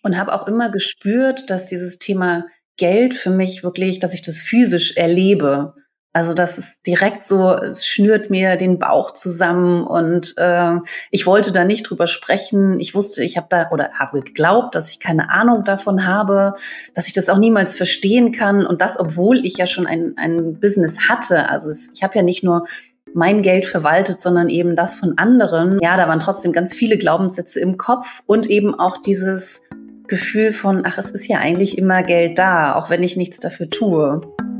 und habe auch immer gespürt, dass dieses Thema Geld für mich wirklich, dass ich das physisch erlebe. Also das ist direkt so, es schnürt mir den Bauch zusammen und ich wollte da nicht drüber sprechen. Ich wusste, ich habe da oder habe geglaubt, dass ich keine Ahnung davon habe, dass ich das auch niemals verstehen kann und das, obwohl ich ja schon ein Business hatte. Also ich habe ja nicht nur mein Geld verwaltet, sondern eben das von anderen. Ja, da waren trotzdem ganz viele Glaubenssätze im Kopf und eben auch dieses Gefühl von, ach, es ist ja eigentlich immer Geld da, auch wenn ich nichts dafür tue.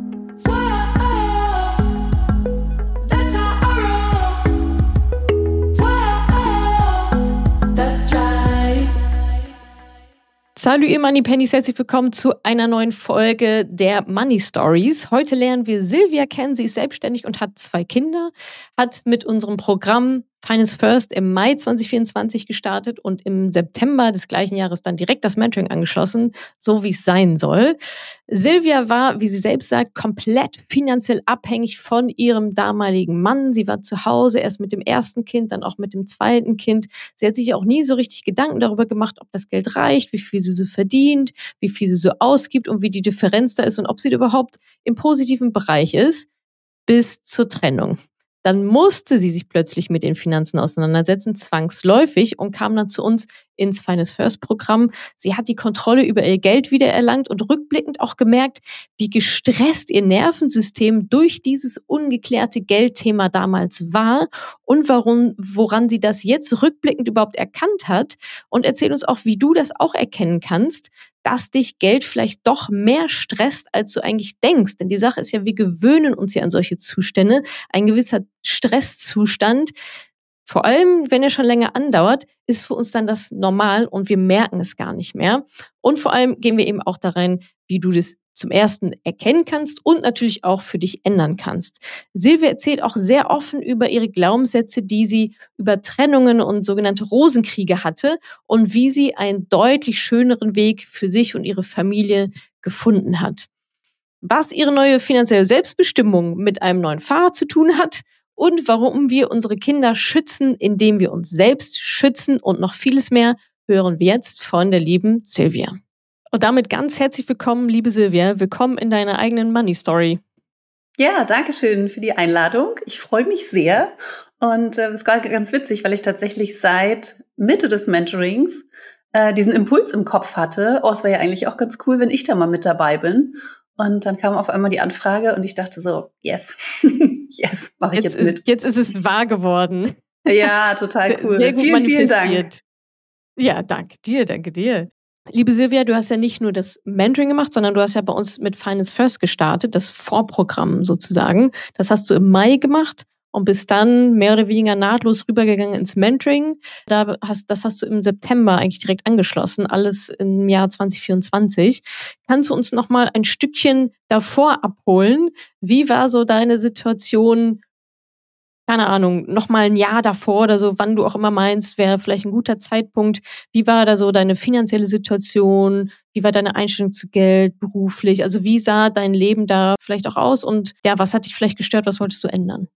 Salut ihr Moneypennies, herzlich willkommen zu einer neuen Folge der Money Stories. Heute lernen wir Silvia kennen, sie ist selbstständig und hat 2 Kinder, hat mit unserem Programm Finance First im Mai 2024 gestartet und im September des gleichen Jahres dann direkt das Mentoring angeschlossen, so wie es sein soll. Silvia war, wie sie selbst sagt, komplett finanziell abhängig von ihrem damaligen Mann. Sie war zu Hause, erst mit dem ersten Kind, dann auch mit dem zweiten Kind. Sie hat sich auch nie so richtig Gedanken darüber gemacht, ob das Geld reicht, wie viel sie so verdient, wie viel sie so ausgibt und wie die Differenz da ist und ob sie überhaupt im positiven Bereich ist, bis zur Trennung. Dann musste sie sich plötzlich mit den Finanzen auseinandersetzen, zwangsläufig, und kam dann zu uns ins Finance First Programm. Sie hat die Kontrolle über ihr Geld wiedererlangt und rückblickend auch gemerkt, wie gestresst ihr Nervensystem durch dieses ungeklärte Geldthema damals war und woran sie das jetzt rückblickend überhaupt erkannt hat, und erzählt uns auch, wie du das auch erkennen kannst, dass dich Geld vielleicht doch mehr stresst, als du eigentlich denkst. Denn die Sache ist ja, wir gewöhnen uns ja an solche Zustände. Ein gewisser Stresszustand, vor allem wenn er schon länger andauert, ist für uns dann das normal und wir merken es gar nicht mehr. Und vor allem gehen wir eben auch da rein, wie du das zum ersten erkennen kannst und natürlich auch für dich ändern kannst. Silvia erzählt auch sehr offen über ihre Glaubenssätze, die sie über Trennungen und sogenannte Rosenkriege hatte und wie sie einen deutlich schöneren Weg für sich und ihre Familie gefunden hat. Was ihre neue finanzielle Selbstbestimmung mit einem neuen Fahrer zu tun hat und warum wir unsere Kinder schützen, indem wir uns selbst schützen und noch vieles mehr, hören wir jetzt von der lieben Silvia. Und damit ganz herzlich willkommen, liebe Silvia. Willkommen in deiner eigenen Money Story. Ja, danke schön für die Einladung. Ich freue mich sehr. Und es war ganz witzig, weil ich tatsächlich seit Mitte des Mentorings diesen Impuls im Kopf hatte. Oh, es wäre ja eigentlich auch ganz cool, wenn ich da mal mit dabei bin. Und dann kam auf einmal die Anfrage und ich dachte so, yes, yes, mache ich jetzt mit. Jetzt ist es wahr geworden. Ja, total cool. Sehr gut vielen manifestiert. Vielen Dank. Ja, danke dir. Liebe Silvia, du hast ja nicht nur das Mentoring gemacht, sondern du hast ja bei uns mit Finance First gestartet, das Vorprogramm sozusagen. Das hast du im Mai gemacht und bist dann mehr oder weniger nahtlos rübergegangen ins Mentoring. Das hast du im September eigentlich direkt angeschlossen, alles im Jahr 2024. Kannst du uns noch mal ein Stückchen davor abholen? Wie war so deine Situation, keine Ahnung, noch mal ein Jahr davor oder so, wann du auch immer meinst, wäre vielleicht ein guter Zeitpunkt. Wie war da so deine finanzielle Situation? Wie war deine Einstellung zu Geld, beruflich? Also wie sah dein Leben da vielleicht auch aus? Und ja, was hat dich vielleicht gestört? Was wolltest du ändern?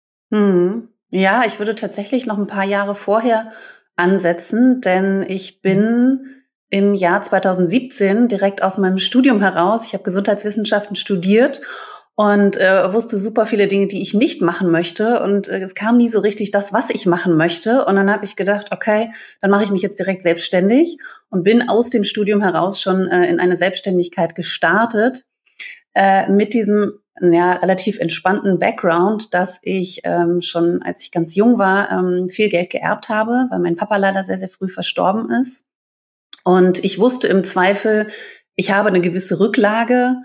Ja, ich würde tatsächlich noch ein paar Jahre vorher ansetzen, denn ich bin im Jahr 2017 direkt aus meinem Studium heraus, ich habe Gesundheitswissenschaften studiert und wusste super viele Dinge, die ich nicht machen möchte. Und es kam nie so richtig das, was ich machen möchte. Und dann habe ich gedacht, okay, dann mache ich mich jetzt direkt selbstständig und bin aus dem Studium heraus schon in eine Selbstständigkeit gestartet mit diesem relativ entspannten Background, dass ich schon, als ich ganz jung war, viel Geld geerbt habe, weil mein Papa leider sehr, sehr früh verstorben ist. Und ich wusste im Zweifel, ich habe eine gewisse Rücklage,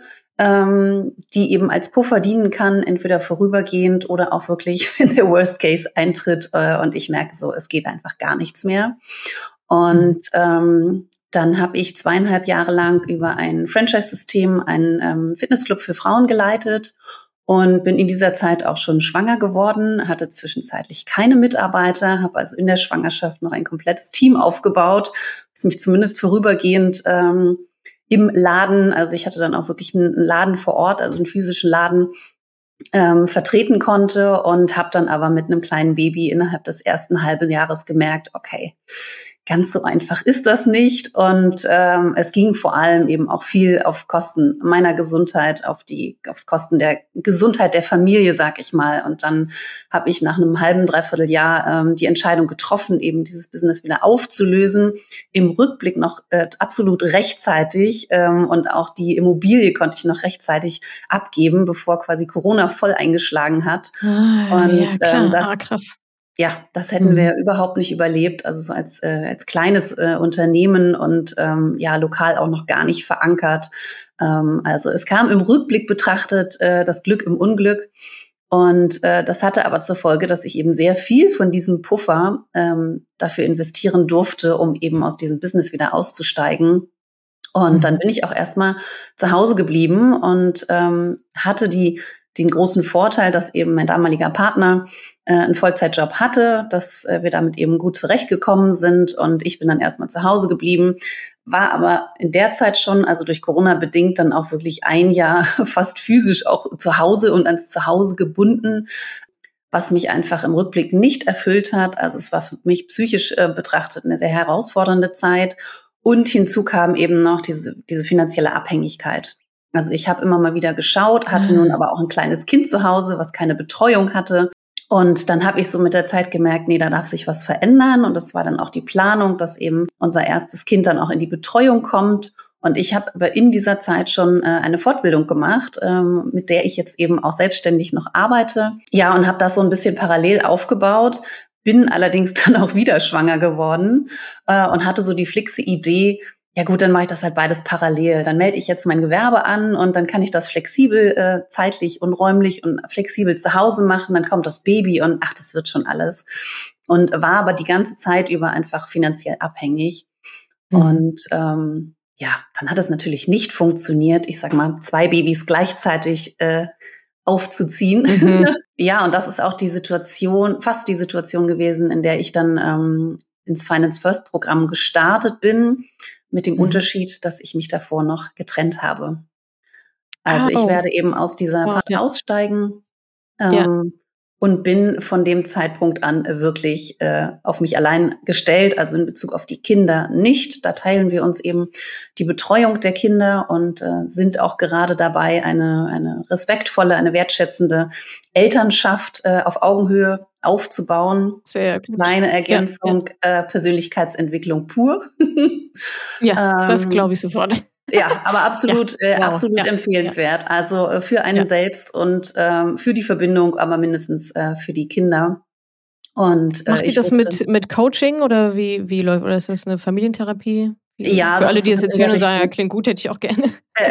die eben als Puffer dienen kann, entweder vorübergehend oder auch wirklich, wenn der Worst Case eintritt und ich merke so, es geht einfach gar nichts mehr. Und dann habe ich 2,5 Jahre lang über ein Franchise-System einen Fitnessclub für Frauen geleitet und bin in dieser Zeit auch schon schwanger geworden, hatte zwischenzeitlich keine Mitarbeiter, habe also in der Schwangerschaft noch ein komplettes Team aufgebaut, das mich zumindest vorübergehend im Laden, also ich hatte dann auch wirklich einen Laden vor Ort, also einen physischen Laden, vertreten konnte und habe dann aber mit einem kleinen Baby innerhalb des ersten halben Jahres gemerkt, okay, ganz so einfach ist das nicht. Und es ging vor allem eben auch viel auf Kosten meiner Gesundheit, auf Kosten der Gesundheit der Familie, sag ich mal. Und dann habe ich nach einem halben, dreiviertel Jahr die Entscheidung getroffen, eben dieses Business wieder aufzulösen. Im Rückblick noch absolut rechtzeitig und auch die Immobilie konnte ich noch rechtzeitig abgeben, bevor quasi Corona voll eingeschlagen hat. Und klar. Krass. Ja, das hätten wir überhaupt nicht überlebt. Also so als kleines Unternehmen und lokal auch noch gar nicht verankert. Also es kam im Rückblick betrachtet das Glück im Unglück. Und das hatte aber zur Folge, dass ich eben sehr viel von diesem Puffer dafür investieren durfte, um eben aus diesem Business wieder auszusteigen. Und dann bin ich auch erstmal zu Hause geblieben und hatte den großen Vorteil, dass eben mein damaliger Partner einen Vollzeitjob hatte, dass wir damit eben gut zurechtgekommen sind. Und ich bin dann erstmal zu Hause geblieben, war aber in der Zeit schon, also durch Corona bedingt, dann auch wirklich ein Jahr fast physisch auch zu Hause und ans Zuhause gebunden, was mich einfach im Rückblick nicht erfüllt hat. Also es war für mich psychisch betrachtet eine sehr herausfordernde Zeit. Und hinzu kam eben noch diese finanzielle Abhängigkeit. Also ich habe immer mal wieder geschaut, hatte nun aber auch ein kleines Kind zu Hause, was keine Betreuung hatte. Und dann habe ich so mit der Zeit gemerkt, nee, da darf sich was verändern. Und das war dann auch die Planung, dass eben unser erstes Kind dann auch in die Betreuung kommt. Und ich habe aber in dieser Zeit schon eine Fortbildung gemacht, mit der ich jetzt eben auch selbstständig noch arbeite. Ja, und habe das so ein bisschen parallel aufgebaut, bin allerdings dann auch wieder schwanger geworden und hatte so die fixe Idee, ja gut, dann mache ich das halt beides parallel. Dann melde ich jetzt mein Gewerbe an und dann kann ich das flexibel, zeitlich und räumlich und flexibel zu Hause machen. Dann kommt das Baby und ach, das wird schon alles. Und war aber die ganze Zeit über einfach finanziell abhängig. Und dann hat es natürlich nicht funktioniert, ich sag mal, 2 Babys gleichzeitig aufzuziehen. Ja, und das ist auch fast die Situation gewesen, in der ich dann ins Finance First Programm gestartet bin, mit dem Unterschied, dass ich mich davor noch getrennt habe. Also ich werde eben aus dieser Partnerschaft aussteigen und bin von dem Zeitpunkt an wirklich auf mich allein gestellt, also in Bezug auf die Kinder nicht. Da teilen wir uns eben die Betreuung der Kinder und sind auch gerade dabei, eine respektvolle, eine wertschätzende Elternschaft auf Augenhöhe aufzubauen. Sehr gut. Kleine Ergänzung, Persönlichkeitsentwicklung pur. Ja, das glaube ich sofort. Ja, aber absolut empfehlenswert. Also für einen selbst und für die Verbindung, aber mindestens für die Kinder. Und macht ihr das mit Coaching oder wie läuft, oder ist das eine Familientherapie? Ja, für alle, die es jetzt hören und sagen, ja, klingt gut, hätte ich auch gerne.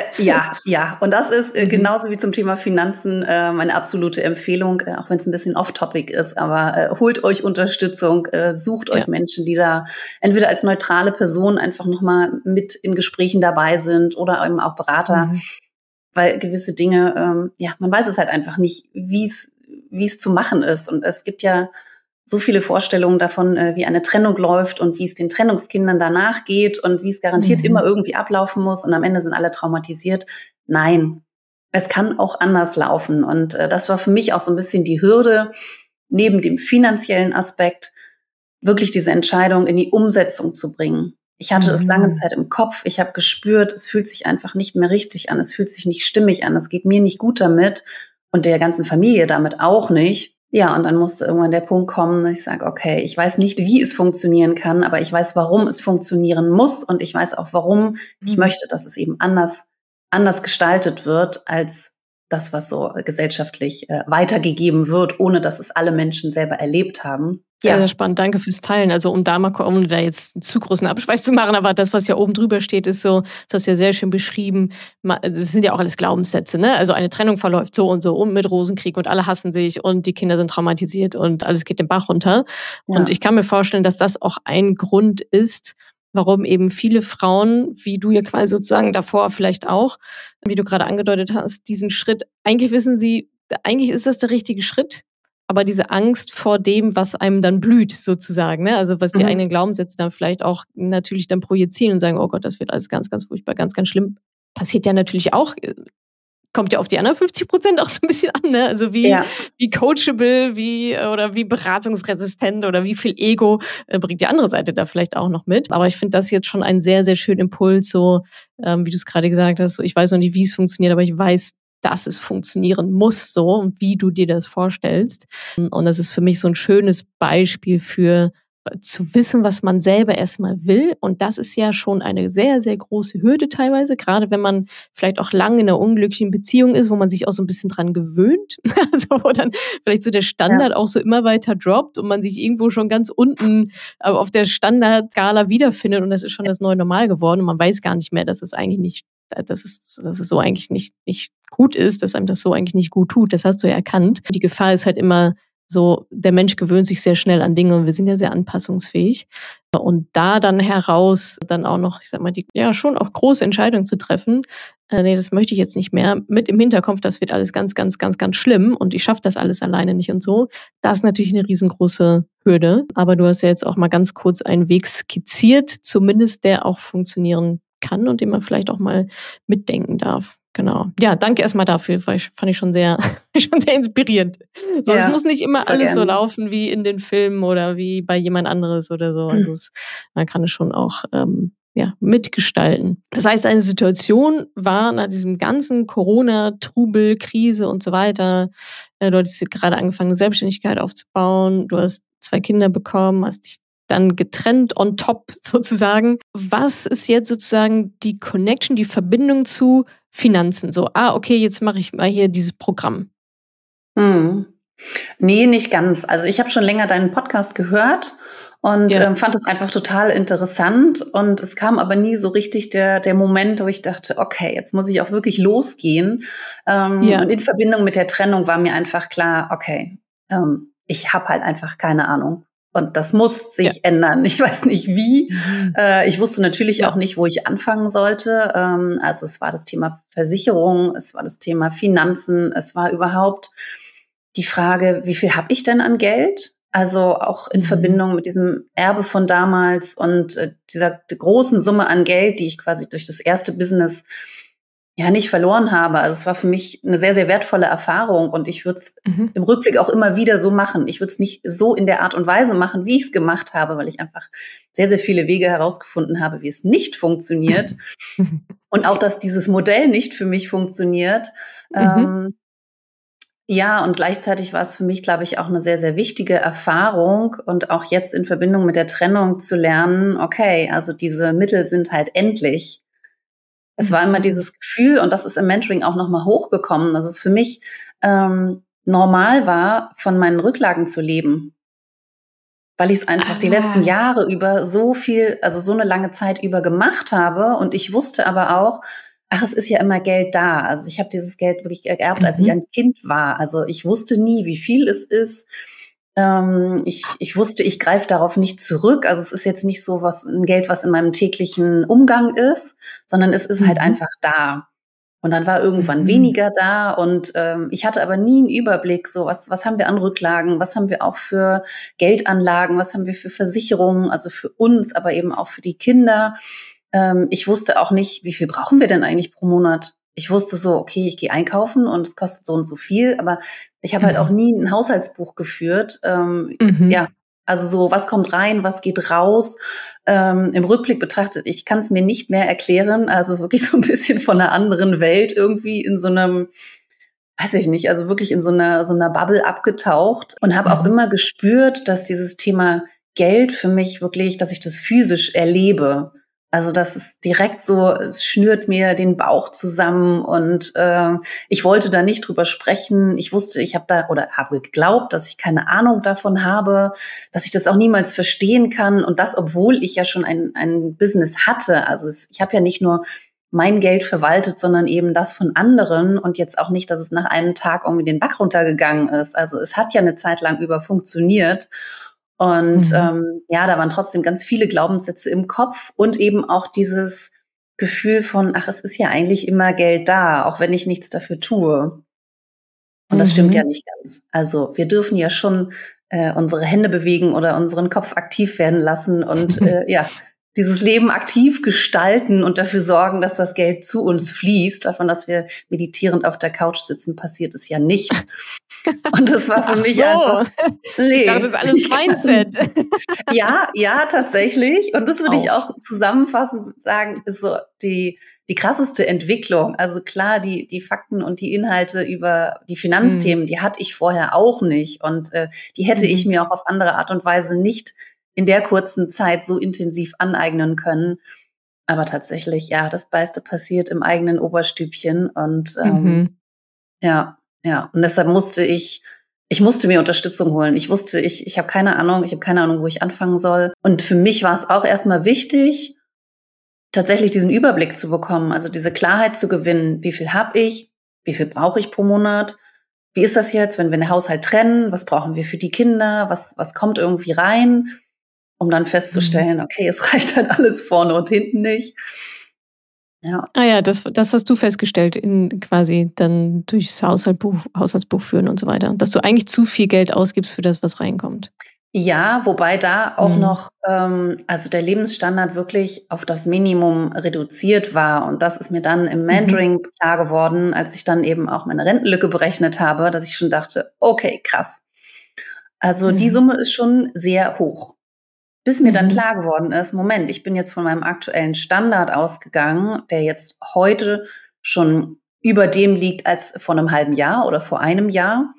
Ja. Und das ist genauso wie zum Thema Finanzen meine absolute Empfehlung, auch wenn es ein bisschen off-topic ist. Aber holt euch Unterstützung, sucht euch Menschen, die da entweder als neutrale Person einfach nochmal mit in Gesprächen dabei sind oder eben auch Berater. Weil gewisse Dinge, man weiß es halt einfach nicht, wie es zu machen ist. Und es gibt ja so viele Vorstellungen davon, wie eine Trennung läuft und wie es den Trennungskindern danach geht und wie es garantiert immer irgendwie ablaufen muss und am Ende sind alle traumatisiert. Nein, es kann auch anders laufen. Und das war für mich auch so ein bisschen die Hürde, neben dem finanziellen Aspekt wirklich diese Entscheidung in die Umsetzung zu bringen. Ich hatte es lange Zeit im Kopf. Ich habe gespürt, es fühlt sich einfach nicht mehr richtig an. Es fühlt sich nicht stimmig an. Es geht mir nicht gut damit und der ganzen Familie damit auch nicht. Ja, und dann musste irgendwann der Punkt kommen, dass ich sage, okay, ich weiß nicht, wie es funktionieren kann, aber ich weiß, warum es funktionieren muss und ich weiß auch, warum ich möchte, dass es eben anders gestaltet wird als das, was so gesellschaftlich weitergegeben wird, ohne dass es alle Menschen selber erlebt haben. Sehr, sehr spannend. Danke fürs Teilen. Also um da jetzt einen zu großen Abschweif zu machen, aber das, was ja oben drüber steht, ist so, das hast du ja sehr schön beschrieben, das sind ja auch alles Glaubenssätze, ne? Also eine Trennung verläuft so und mit Rosenkrieg und alle hassen sich und die Kinder sind traumatisiert und alles geht den Bach runter. Ja. Und ich kann mir vorstellen, dass das auch ein Grund ist, warum eben viele Frauen, wie du ja quasi sozusagen davor vielleicht auch, wie du gerade angedeutet hast, diesen Schritt, eigentlich wissen sie, eigentlich ist das der richtige Schritt, aber diese Angst vor dem, was einem dann blüht, sozusagen, ne? Also was die eigenen Glaubenssätze dann vielleicht auch natürlich dann projizieren und sagen, oh Gott, das wird alles ganz, ganz furchtbar, ganz, ganz schlimm. Passiert ja natürlich auch kommt ja auf die anderen 50% auch so ein bisschen an, ne? Also Ja, wie coachable, oder wie beratungsresistent oder wie viel Ego bringt die andere Seite da vielleicht auch noch mit. Aber ich finde das jetzt schon einen sehr, sehr schönen Impuls, so wie du es gerade gesagt hast. So, ich weiß noch nicht, wie es funktioniert, aber ich weiß, dass es funktionieren muss, so und wie du dir das vorstellst. Und das ist für mich so ein schönes Beispiel für zu wissen, was man selber erstmal will. Und das ist ja schon eine sehr, sehr große Hürde teilweise, gerade wenn man vielleicht auch lange in einer unglücklichen Beziehung ist, wo man sich auch so ein bisschen dran gewöhnt. Also wo dann vielleicht so der ja. Standard auch so immer weiter droppt und man sich irgendwo schon ganz unten auf der Standardskala wiederfindet und das ist schon das neue Normal geworden und man weiß gar nicht mehr, dass es eigentlich nicht, dass es so eigentlich nicht gut ist, dass einem das so eigentlich nicht gut tut. Das hast du ja erkannt. Die Gefahr ist halt immer so, der Mensch gewöhnt sich sehr schnell an Dinge und wir sind ja sehr anpassungsfähig. Und da dann heraus dann auch noch, ich sag mal, die ja schon auch große Entscheidung zu treffen, nee, das möchte ich jetzt nicht mehr, mit im Hinterkopf, das wird alles ganz, ganz, ganz, ganz schlimm und ich schaffe das alles alleine nicht und so. Das ist natürlich eine riesengroße Hürde. Aber du hast ja jetzt auch mal ganz kurz einen Weg skizziert, zumindest der auch funktionieren kann und den man vielleicht auch mal mitdenken darf. Genau. Ja, danke erstmal dafür, fand ich schon sehr, schon sehr inspirierend. So, es muss Ja, nicht immer super alles so gerne. laufen wie in den Filmen oder wie bei jemand anderes oder so. Also man kann es schon auch ja, mitgestalten. Das heißt, eine Situation war nach diesem ganzen Corona-Trubel, Krise und so weiter. Du hattest gerade angefangen, eine Selbstständigkeit aufzubauen. Du hast 2 Kinder bekommen, hast dich dann getrennt on top sozusagen. Was ist jetzt sozusagen die Connection, die Verbindung zu Finanzen? So, okay, jetzt mache ich mal hier dieses Programm. Mhm. Ne, nicht ganz. Also, ich habe schon länger deinen Podcast gehört und, Ja, fand es einfach total interessant und es kam aber nie so richtig der Moment, wo ich dachte: „Okay, jetzt muss ich auch wirklich losgehen.“ ja, Und in Verbindung mit der Trennung war mir einfach klar: „Okay, ich habe halt einfach keine Ahnung und das muss ja. sich ändern.“ Ich weiß nicht wie. Mhm. Ich wusste natürlich Ja. auch nicht, wo ich anfangen sollte. Also, es war das Thema Versicherung, es war das Thema Finanzen, es war überhaupt die Frage: „Wie viel habe ich denn an Geld?“ Also, auch in Mhm. Verbindung mit diesem Erbe von damals und, dieser großen Summe an Geld, die ich quasi durch das erste Business ja nicht verloren habe. Also, es war für mich eine sehr, sehr wertvolle Erfahrung und ich würde es Mhm. im Rückblick auch immer wieder so machen. Ich würde es nicht so in der Art und Weise machen, wie ich es gemacht habe, weil ich einfach sehr, sehr viele Wege herausgefunden habe, wie es nicht funktioniert und auch, dass dieses Modell nicht für mich funktioniert. Mhm. Ähm, ja, und gleichzeitig war es für mich, glaube ich, auch eine sehr, sehr wichtige Erfahrung und auch jetzt in Verbindung mit der Trennung zu lernen, okay, also diese Mittel sind halt endlich. Es war immer Mhm. dieses Gefühl und das ist im Mentoring auch noch mal hochgekommen, dass es für mich, normal war, von meinen Rücklagen zu leben, weil ich es einfach die letzten Ah. Jahre über so viel also so eine lange Zeit über gemacht habe und ich wusste aber auch, ach, es ist ja immer Geld da. Also, ich habe dieses Geld wirklich geerbt, als ich Mhm. ein Kind war. Also, ich wusste nie, wie viel es ist. Ich wusste, ich greife darauf nicht zurück. Also, es ist jetzt nicht so was 'n Geld, was in meinem täglichen Umgang ist, sondern es ist halt Mhm. einfach da. Und dann war irgendwann Mhm. weniger da und, ich hatte aber nie 'n Überblick, so was haben wir an Rücklagen, was haben wir auch für Geldanlagen, was haben wir für Versicherungen, also für uns, aber eben auch für die Kinder. Ich wusste auch nicht, wie viel brauchen wir denn eigentlich pro Monat? Ich wusste so, okay, ich gehe einkaufen und es kostet so und so viel, aber ich habe halt auch Mhm. nie 'n Haushaltsbuch geführt. Mhm. Ja, also so, was kommt rein, was geht raus? Im Rückblick betrachtet, ich kann es mir nicht mehr erklären, also wirklich so ein bisschen von einer anderen Welt irgendwie in so einem, weiß ich nicht, also wirklich in so einer Bubble abgetaucht und habe auch Mhm. immer gespürt, dass dieses Thema Geld für mich wirklich dass ich das physisch erlebe. Also, das ist direkt so es schnürt mir den Bauch zusammen und, ich wollte da nicht drüber sprechen. Ich wusste, ich habe da oder habe geglaubt, dass ich keine Ahnung davon habe, dass ich das auch niemals verstehen kann und das, obwohl ich ja schon ein Business hatte. Also, ich habe ja nicht nur mein Geld verwaltet, sondern eben das von anderen und jetzt auch nicht, dass es nach einem Tag irgendwie den Bach runtergegangen ist. Also, es hat ja eine Zeit lang über funktioniert und, Mhm. ja, da waren trotzdem ganz viele Glaubenssätze im Kopf und eben auch dieses Gefühl von: „Ach, es ist ja eigentlich immer Geld da, auch wenn ich nichts dafür tue.“ Und das stimmt ja Mhm. nicht ganz. Also, wir dürfen ja schon, unsere Hände bewegen oder unseren Kopf aktiv werden lassen und, ja, dieses Leben aktiv gestalten und dafür sorgen, dass das Geld zu uns fließt. Davon, dass wir meditierend auf der Couch sitzen, passiert es ja nicht. Und das war für Ach mich so. einfach, Ich dachte, nee, das ist alles Mindset. ja, tatsächlich. Und das würde ich Auch. auch zusammenfassend sagen, ist so die krasseste Entwicklung. Also klar, die Fakten und die Inhalte über die Finanzthemen, die hatte ich vorher auch nicht. Und die hätte ich mir auch auf andere Art und Weise nicht in der kurzen Zeit so intensiv aneignen können. Aber tatsächlich, ja, das meiste passiert im eigenen Oberstübchen. Und ja, ja. Und deshalb ich musste mir Unterstützung holen. Ich habe keine Ahnung, wo ich anfangen soll. Und für mich war es auch erstmal wichtig, tatsächlich diesen Überblick zu bekommen, also diese Klarheit zu gewinnen. Wie viel habe ich? Wie viel brauche ich pro Monat? Wie ist das jetzt, wenn wir den Haushalt trennen? Was brauchen wir für die Kinder? Was kommt irgendwie rein? Um dann festzustellen, okay, es reicht halt alles vorne und hinten nicht. Ja. Ah ja, das hast du festgestellt in quasi dann durchs Haushaltsbuch führen und so weiter, dass du eigentlich zu viel Geld ausgibst für das, was reinkommt. Ja, wobei da auch noch, also der Lebensstandard wirklich auf das Minimum reduziert war. Und das ist mir dann im Mentoring klar geworden, als ich dann eben auch meine Rentenlücke berechnet habe, dass ich schon dachte, okay, krass. Also die Summe ist schon sehr hoch. Bis mir dann klar geworden ist, Moment, ich bin jetzt von meinem aktuellen Standard ausgegangen, der jetzt heute schon über dem liegt als vor einem halben Jahr oder vor einem Jahr.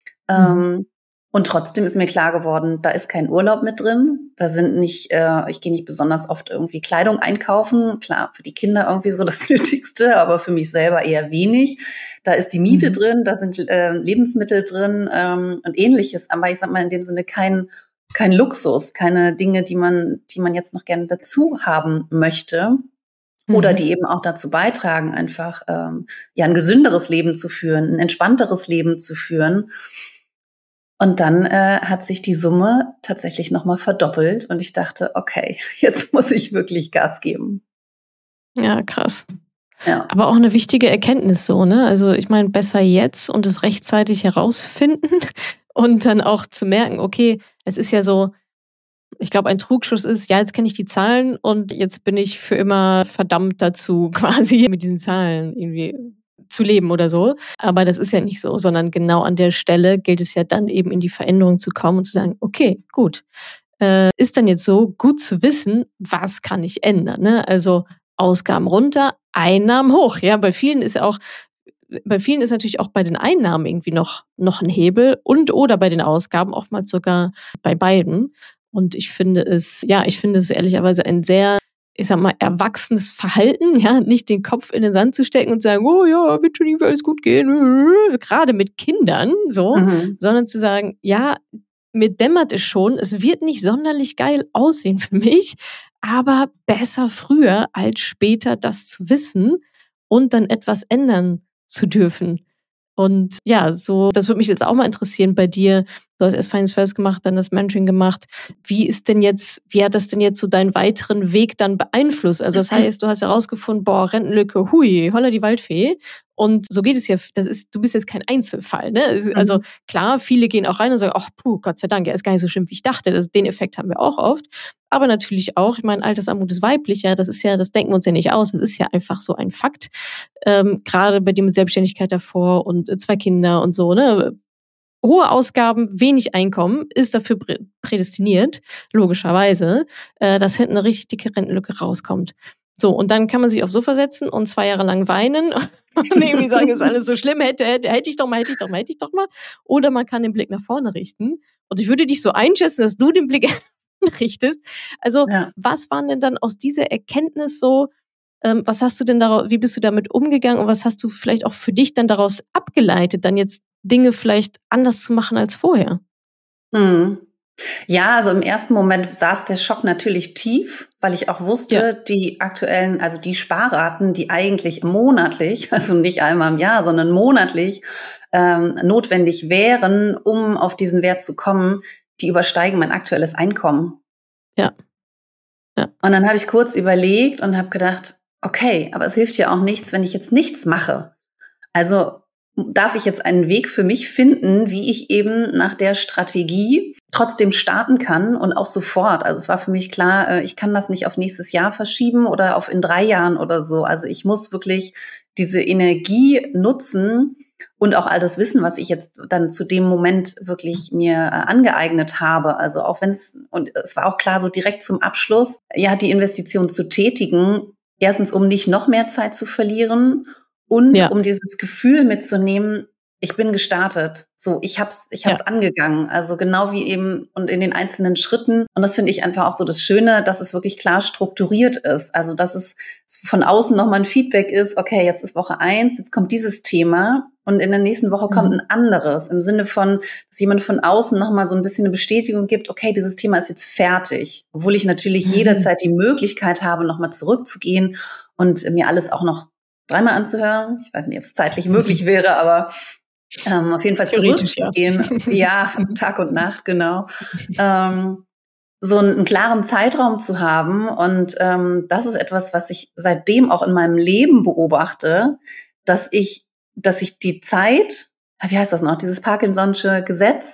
Und trotzdem ist mir klar geworden, da ist kein Urlaub mit drin. Da sind nicht, ich gehe nicht besonders oft irgendwie Kleidung einkaufen. Klar, für die Kinder irgendwie so das Nötigste, aber für mich selber eher wenig. Da ist die Miete drin, da sind Lebensmittel drin und ähnliches. Aber ich sag mal in dem Sinne kein Luxus, keine Dinge, die man jetzt noch gerne dazu haben möchte. Oder die eben auch dazu beitragen, einfach ja ein gesünderes Leben zu führen, ein entspannteres Leben zu führen. Und dann hat sich die Summe tatsächlich nochmal verdoppelt und ich dachte, okay, jetzt muss ich wirklich Gas geben. Ja, krass. Ja. Aber auch eine wichtige Erkenntnis so, ne? Also, ich meine, besser jetzt und es rechtzeitig herausfinden und dann auch zu merken, okay, es ist ja so, ich glaube, ein Trugschluss ist, ja, jetzt kenne ich die Zahlen und jetzt bin ich für immer verdammt dazu, quasi mit diesen Zahlen irgendwie zu leben oder so. Aber das ist ja nicht so, sondern genau an der Stelle gilt es ja dann eben in die Veränderung zu kommen und zu sagen, okay, gut, ist dann jetzt so, gut zu wissen, was kann ich ändern, ne? Also, Ausgaben runter, Einnahmen hoch. Ja, bei vielen ist natürlich auch bei den Einnahmen irgendwie noch ein Hebel und oder bei den Ausgaben, oftmals sogar bei beiden. Und ich finde es ehrlicherweise ein sehr, ich sage mal, erwachsenes Verhalten, ja, nicht den Kopf in den Sand zu stecken und zu sagen: „Oh ja, wird schon irgendwie alles gut gehen." Gerade mit Kindern so, Mhm. sondern zu sagen: „Ja, mir dämmert es schon, es wird nicht sonderlich geil aussehen für mich, aber besser früher als später das zu wissen und dann etwas ändern zu dürfen." Und ja, so, das würde mich jetzt auch mal interessieren bei dir. Du hast erst Finance First gemacht, dann das Mentoring gemacht. Wie hat das denn jetzt so deinen weiteren Weg dann beeinflusst? Also das heißt, du hast herausgefunden, boah, Rentenlücke, hui, holla die Waldfee. Und so geht es ja, du bist jetzt kein Einzelfall, ne? Also Mhm. klar, viele gehen auch rein und sagen, ach puh, Gott sei Dank, er ist gar nicht so schlimm, wie ich dachte. Den Effekt haben wir auch oft. Aber natürlich auch, ich meine, Altersarmut ist weiblich, ja, das denken wir uns ja nicht aus, das ist ja einfach so ein Fakt. Gerade bei dem mit Selbstständigkeit davor und 2 Kinder und so, ne? Hohe Ausgaben, wenig Einkommen ist dafür prädestiniert, logischerweise, dass hinten eine richtig dicke Rentenlücke rauskommt. So, und dann kann man sich aufs Sofa setzen und 2 Jahre lang weinen und irgendwie sagen, ist alles so schlimm, hätte ich doch mal, hätte ich doch mal, hätte ich doch mal. Oder man kann den Blick nach vorne richten. Und ich würde dich so einschätzen, dass du den Blick richtest. Also, Ja. was waren denn dann aus dieser Erkenntnis so, was hast du denn wie bist du damit umgegangen und was hast du vielleicht auch für dich dann daraus abgeleitet, dann jetzt Dinge vielleicht anders zu machen als vorher? Mhm. Ja, also im ersten Moment saß der Schock natürlich tief, weil ich auch Ja. wusste, also die Sparraten, die eigentlich monatlich, also nicht einmal im Jahr, sondern monatlich notwendig wären, um auf diesen Wert zu kommen, die übersteigen mein aktuelles Einkommen. Ja, ja. Und dann habe ich kurz überlegt und habe gedacht, okay, aber es hilft ja auch nichts, wenn ich jetzt nichts mache. Also darf ich jetzt einen Weg für mich finden, wie ich eben nach der Strategie trotzdem starten kann und auch sofort. Also es war für mich klar, ich kann das nicht auf nächstes Jahr verschieben oder auf in 3 Jahren oder so. Also ich muss wirklich diese Energie nutzen und auch all das Wissen, was ich jetzt dann zu dem Moment wirklich mir angeeignet habe. Also auch wenn und es war auch klar, so direkt zum Abschluss, ja, die Investition zu tätigen. Erstens, um nicht noch mehr Zeit zu verlieren und Ja, um dieses Gefühl mitzunehmen, ich bin gestartet. So, ich hab's ja. angegangen. Also genau wie eben und in den einzelnen Schritten. Und das finde ich einfach auch so das Schöne, dass es wirklich klar strukturiert ist. Also, dass es von außen nochmal ein Feedback ist. Okay, jetzt ist Woche 1, jetzt kommt dieses Thema. Und in der nächsten Woche kommt ein anderes. Im Sinne von, dass jemand von außen nochmal so ein bisschen eine Bestätigung gibt. Okay, dieses Thema ist jetzt fertig. Obwohl ich natürlich jederzeit die Möglichkeit habe, nochmal zurückzugehen und mir alles auch noch 3-mal anzuhören. Ich weiß nicht, ob es zeitlich möglich wäre, aber auf jeden Fall Theoretisch, ja. zurückzugehen. Ja, Tag und Nacht, genau. So einen klaren Zeitraum zu haben. Und das ist etwas, was ich seitdem auch in meinem Leben beobachte, dass ich die Zeit, wie heißt das noch, dieses Parkinson'sche Gesetz?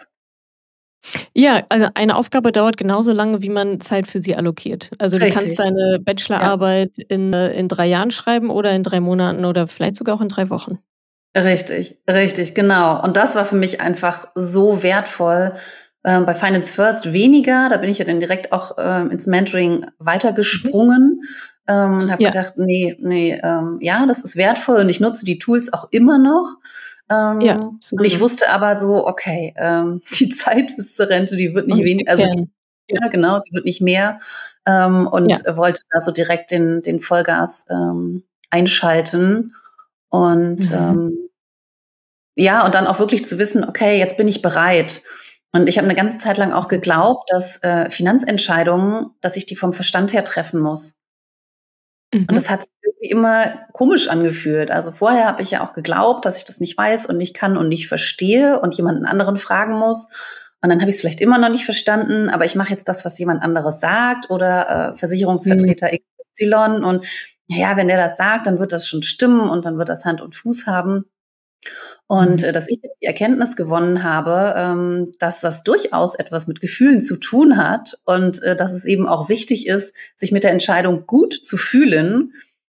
Ja, also eine Aufgabe dauert genauso lange, wie man Zeit für sie allokiert. Also, du kannst Richtig, deine ja. Bachelorarbeit in 3 Jahren schreiben oder in 3 Monaten oder vielleicht sogar auch in 3 Wochen. Richtig, richtig, genau. Und das war für mich einfach so wertvoll. Bei Finance First weniger, da bin ich ja dann direkt auch ins Mentoring Mhm. weitergesprungen. Und habe Ja, gedacht, nee, ja, das ist wertvoll und ich nutze die Tools auch immer noch. ja, Und ich super. wusste aber so, okay, die Zeit bis zur Rente, die wird Noch nicht nicht der weniger, also Kern. Ja, ja, genau, sie wird nicht mehr. ja. Und wollte da so direkt den Vollgas einschalten. Und Mhm. ja, und dann auch wirklich zu wissen, okay, jetzt bin ich bereit. Und ich habe eine ganze Zeit lang auch geglaubt, dass Finanzentscheidungen, dass ich die vom Verstand her treffen muss. Und Mhm. das hat sich irgendwie immer komisch angefühlt. Also vorher habe ich ja auch geglaubt, dass ich das nicht weiß und nicht kann und nicht verstehe und jemanden anderen fragen muss. Und dann habe ich es vielleicht immer noch nicht verstanden, aber ich mache jetzt das, was jemand anderes sagt oder Mhm. Versicherungsvertreter XY. Und ja, wenn der das sagt, dann wird das schon stimmen und dann wird das Hand und Fuß haben. Und Mhm. dass ich jetzt die Erkenntnis gewonnen habe, dass das durchaus etwas mit Gefühlen zu tun hat und dass es eben auch wichtig ist, sich mit der Entscheidung gut zu fühlen.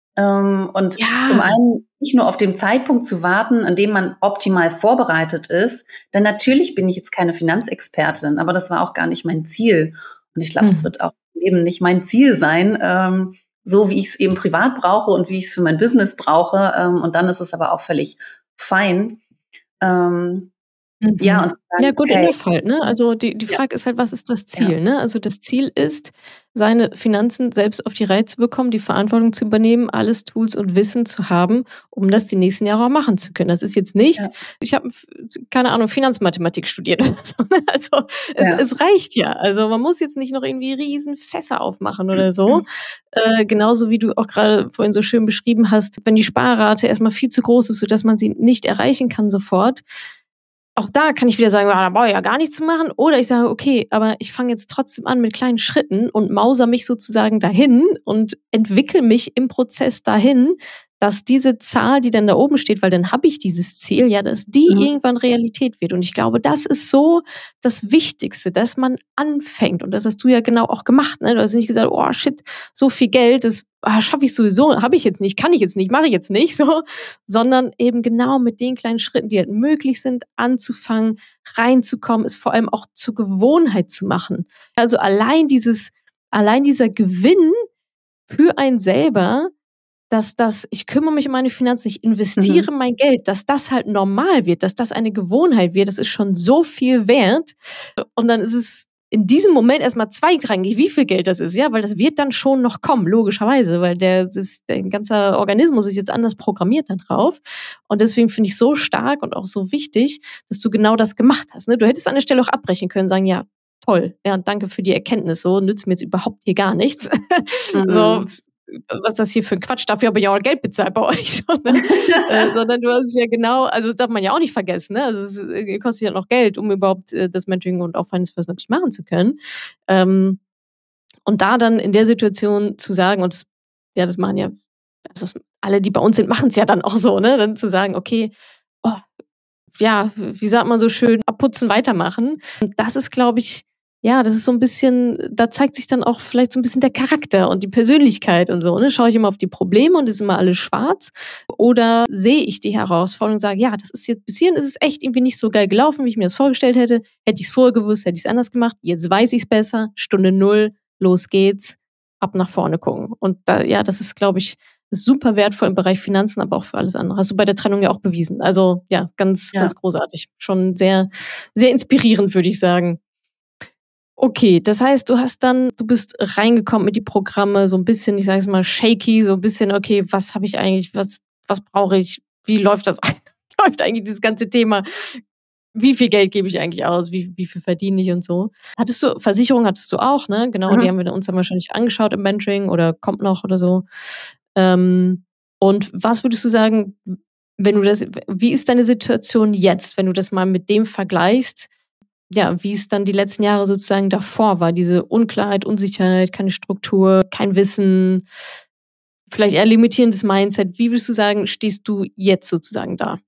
Und zum Ja. einen nicht nur auf den Zeitpunkt zu warten, an dem man optimal vorbereitet ist, denn natürlich bin ich jetzt keine Finanzexpertin, aber das war auch gar nicht mein Ziel. Und ich glaube, es Mhm. wird auch im Leben nicht mein Ziel sein, so wie ich es eben privat brauche und wie ich es für mein Business brauche. Und dann ist es aber auch völlig fein. Ähm, ja, Mhm. und zu sagen, Ja, good okay, enough halt, ne? Also, die ja, Frage ist halt, was ist das ja, Ziel, ne? Also, das Ziel ist, seine Finanzen selbst auf die Reihe zu bekommen, die Verantwortung zu übernehmen, alles Tools und Wissen zu haben, um das die nächsten Jahre auch machen zu können. Das ist jetzt nicht, ja, ich habe, keine Ahnung, Finanzmathematik studiert oder so, ne? Also, ja. es reicht ja. Also, man muss jetzt nicht noch irgendwie riesen Fässer aufmachen oder so. Genauso wie du auch gerade vorhin so schön beschrieben hast, wenn die Sparrate erst mal viel zu groß ist, sodass man sie nicht erreichen kann sofort, auch da kann ich wieder sagen: „Ja, da brauche ich ja gar nichts zu machen." Oder ich sage: „Okay, aber ich fange jetzt trotzdem an mit kleinen Schritten und mausere mich sozusagen dahin und entwickle mich im Prozess dahin, dass diese Zahl, die dann da oben steht, weil dann habe ich dieses Ziel, ja, dass die Mhm. irgendwann Realität wird." Und ich glaube, das ist so das Wichtigste, dass man anfängt. Und das hast du ja genau auch gemacht, ne? Du hast nicht gesagt: „Oh shit, so viel Geld, das, schaffe ich sowieso, habe ich jetzt nicht, kann ich jetzt nicht, mache ich jetzt nicht", so, sondern eben genau mit den kleinen Schritten, die halt möglich sind, anzufangen, reinzukommen, es vor allem auch zur Gewohnheit zu machen. Also allein dieser Gewinn für einen selber, dass das ich kümmere mich um meine Finanzen, ich investiere Mhm. mein Geld, dass das halt normal wird, dass das eine Gewohnheit wird, das ist schon so viel wert. Und dann ist es in diesem Moment erst mal zweitrangig, wie viel Geld das ist, ja, weil das wird dann schon noch kommen, logischerweise, weil dein ganzer Organismus ist jetzt anders programmiert da drauf. Und deswegen finde ich so stark und auch so wichtig, dass du genau das gemacht hast, ne? Du hättest an der Stelle auch abbrechen können, sagen: „Ja, toll, ja, danke für die Erkenntnis, so, nützt mir jetzt überhaupt hier gar nichts." So, Mhm. was ist das hier für 'n Quatsch? Dafür habe ich ja auch Geld bezahlt bei euch, so, ne? Sondern du hast es ja genau, also, das darf man ja auch nicht vergessen, ne? Also, es, kostet ja noch Geld, um überhaupt, das Mentoring und auch Finance First natürlich machen zu können. Ähm, und da dann in der Situation zu sagen, und das, ja, das machen ja, also, alle, die bei uns sind, machen's ja dann auch so, ne? Dann zu sagen: „Okay, oh, ja, wie sagt man so schön, abputzen, weitermachen. Und das ist, glaube ich, ja, das ist so ein bisschen, da zeigt sich dann auch vielleicht so ein bisschen der Charakter und die Persönlichkeit und so, ne? Schaue ich immer auf die Probleme und ist immer alles schwarz? Oder sehe ich die Herausforderung und sage: „Ja, das ist jetzt bis hierhin ist es echt irgendwie nicht so geil gelaufen, wie ich mir das vorgestellt hätte. Hätte ich's vorher gewusst, hätte ich's anders gemacht. Jetzt weiß ich's besser. Stunde null, los geht's, ab nach vorne gucken.“ Und da ja, das ist, glaube ich, super wertvoll im Bereich Finanzen, aber auch für alles andere. Hast du bei der Trennung ja auch bewiesen. Also, ja, ganz, Ja. ganz großartig. Schon sehr, sehr inspirierend, würde ich sagen. Okay, das heißt, du bist reingekommen mit die Programme, so ein bisschen, ich sage es mal, shaky, so ein bisschen: „Okay, was habe ich eigentlich? Was brauche ich? Wie läuft das läuft eigentlich dieses ganze Thema? Wie viel Geld gebe ich eigentlich aus? Wie viel verdiene ich?“ und so. Versicherung hattest du auch, ne? Genau, die Mhm. haben wir uns dann wahrscheinlich angeschaut im Mentoring oder kommt noch oder so. Ähm, und was würdest du sagen, wenn du das wie ist deine Situation jetzt, wenn du das mal mit dem vergleichst, ja, wie es dann die letzten Jahre sozusagen davor war, diese Unklarheit, Unsicherheit, keine Struktur, kein Wissen, vielleicht eher limitierendes Mindset. Wie würdest du sagen, stehst du jetzt sozusagen da?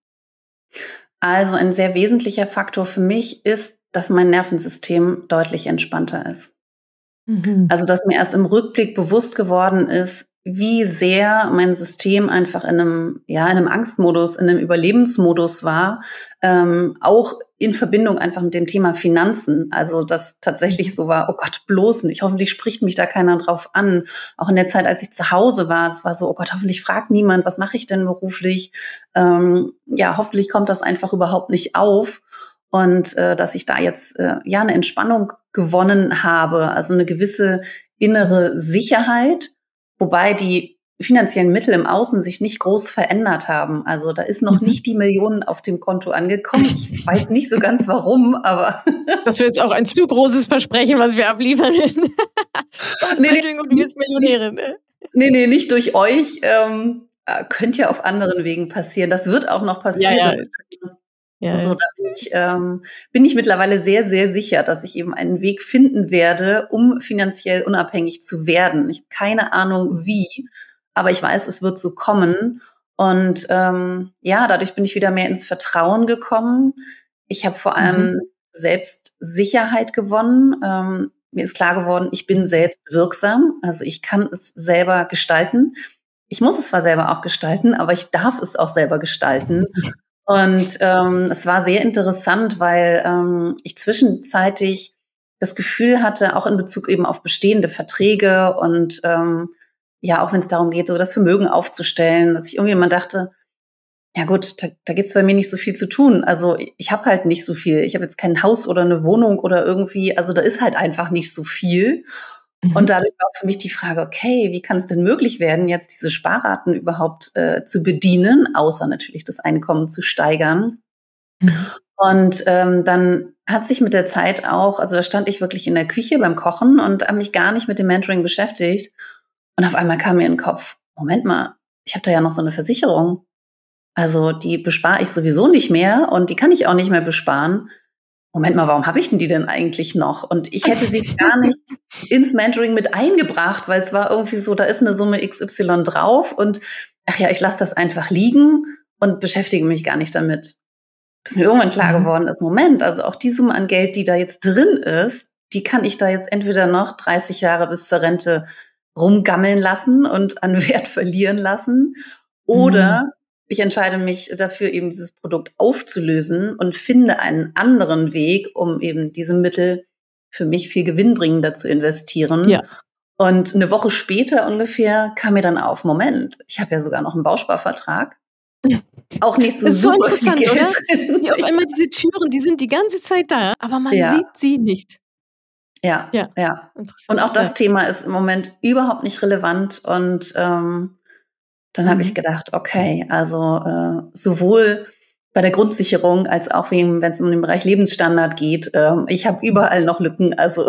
Also ein sehr wesentlicher Faktor für mich ist, dass mein Nervensystem deutlich entspannter ist. Mhm. Also, dass mir erst im Rückblick bewusst geworden ist, wie sehr mein System einfach in einem Angstmodus, in einem Überlebensmodus war, auch in Verbindung einfach mit dem Thema Finanzen. Also, dass tatsächlich Mhm. so war: „Oh Gott, bloß nicht. Hoffentlich spricht mich da keiner drauf an.“ Auch in der Zeit, als ich zu Hause war, das war so: „Oh Gott, hoffentlich fragt niemand, was mache ich denn beruflich?“ Ja, hoffentlich kommt das einfach überhaupt nicht auf. Und, dass ich da jetzt, ja, eine Entspannung gewonnen habe, also eine gewisse Mhm. innere Sicherheit, wobei die finanziellen Mittel im Außen sich nicht groß verändert haben. Also, da ist noch Mhm. nicht die Millionen auf dem Konto angekommen. Ich weiß nicht so ganz warum, aber Das wäre jetzt auch ein zu großes Versprechen, was wir abliefern. Komm ins ne, ne, Mentoring und du nicht wirst nicht Millionärin, ne? ne, nicht durch euch, könnte ja auf anderen Wegen passieren. Das wird auch noch Ja, ja, passieren. ja, So, ja. da bin ich mittlerweile sehr, sehr sicher, dass ich eben einen Weg finden werde, um finanziell unabhängig zu werden. Ich habe keine Ahnung wie, aber ich weiß, es wird so kommen. Und ja, dadurch bin ich wieder mehr ins Vertrauen gekommen. Ich habe vor Mhm. allem Selbstsicherheit gewonnen. Mir ist klar geworden, ich bin selbst wirksam. Also ich kann es selber gestalten. Ich muss es zwar selber auch gestalten, aber ich darf es auch selber gestalten. Und, es war sehr interessant, weil, ich zwischenzeitlich das Gefühl hatte, auch in Bezug eben auf bestehende Verträge und, ja, auch wenn es darum geht, so das Vermögen aufzustellen, dass ich irgendwie immer dachte: „Ja gut, da gibt's bei mir nicht so viel zu tun.“ Also, ich habe halt nicht so viel. Ich habe jetzt kein Haus oder eine Wohnung oder irgendwie, also, da ist halt einfach nicht so viel. Und Mhm. dadurch war auch für mich die Frage: „Okay, wie kann es denn möglich werden, jetzt diese Sparraten überhaupt, zu bedienen, außer natürlich das Einkommen zu steigern?“ Mhm. Und, dann hat sich mit der Zeit auch, also, da stand ich wirklich in der Küche beim Kochen und habe mich gar nicht mit dem Mentoring beschäftigt. Und auf einmal kam mir in den Kopf: „Moment mal, ich habe da ja noch so eine Versicherung. Also, die bespare ich sowieso nicht mehr und die kann ich auch nicht mehr besparen. Moment mal, warum habe ich denn die denn eigentlich noch?“ Und ich hätte sie gar nicht ins Mentoring mit eingebracht, weil es war irgendwie so, da ist eine Summe XY drauf und ach ja, ich lasse das einfach liegen und beschäftige mich gar nicht damit. Bis mir irgendwann klar Mhm. geworden ist: Moment, also auch die Summe an Geld, die da jetzt drin ist, die kann ich da jetzt entweder noch 30 Jahre bis zur Rente rumgammeln lassen und an Wert verlieren lassen, Mhm. oder ich entscheide mich dafür, eben dieses Produkt aufzulösen und finde einen anderen Weg, um eben diese Mittel für mich viel gewinnbringender zu investieren. Ja. Und 'ne Woche später ungefähr kam mir dann auf: Moment, ich habe ja sogar noch 'n Bausparvertrag, auch nicht so Das ist so super viel interessant, Geld oder? drin. Wie auf einmal diese Türen, die sind die ganze Zeit da, aber man Ja, sieht sie nicht. ja, Ja, ja. Und interessant, auch ja. das Thema ist im Moment überhaupt nicht relevant und, dann habe ich Mhm. gedacht: „Okay, also, sowohl bei der Grundsicherung als auch wenn's um den Bereich Lebensstandard geht, ich habe Mhm. überall noch Lücken.“ Also,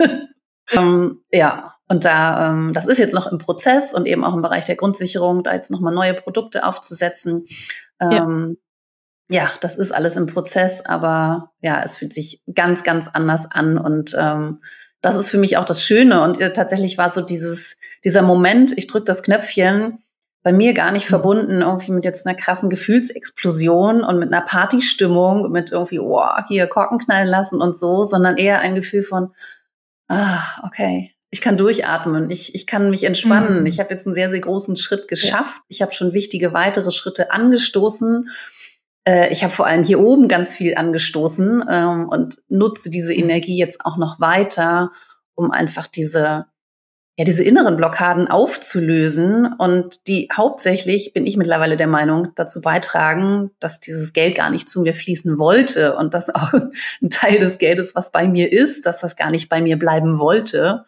ja, und da das ist jetzt noch im Prozess und eben auch im Bereich der Grundsicherung, da jetzt noch mal neue Produkte aufzusetzen. Ja. Ähm, ja, das ist alles im Prozess, aber ja, es fühlt sich ganz, ganz anders an und, das ist für mich auch das Schöne und, tatsächlich war so dieser Moment, ich drücke das Knöpfchen, bei mir gar nicht verbunden irgendwie mit jetzt einer krassen Gefühlsexplosion und mit einer Partystimmung, mit irgendwie, hier Korken knallen lassen und so, sondern eher ein Gefühl von, okay, ich kann durchatmen, ich kann mich entspannen. Ich habe jetzt einen sehr, sehr großen Schritt geschafft. Ich habe schon wichtige weitere Schritte angestoßen. Ich habe vor allem hier oben ganz viel angestoßen und nutze diese Energie jetzt auch noch weiter, um einfach diese inneren Blockaden aufzulösen und die hauptsächlich, bin ich mittlerweile der Meinung, dazu beitragen, dass dieses Geld gar nicht zu mir fließen wollte und dass auch ein Teil des Geldes, was bei mir ist, dass das gar nicht bei mir bleiben wollte.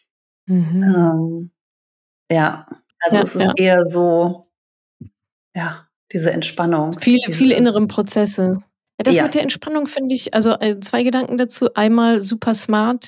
Es ist eher so, diese Entspannung. Viele innere Prozesse. Das mit der Entspannung finde ich, also 2 Gedanken dazu. Einmal super smart,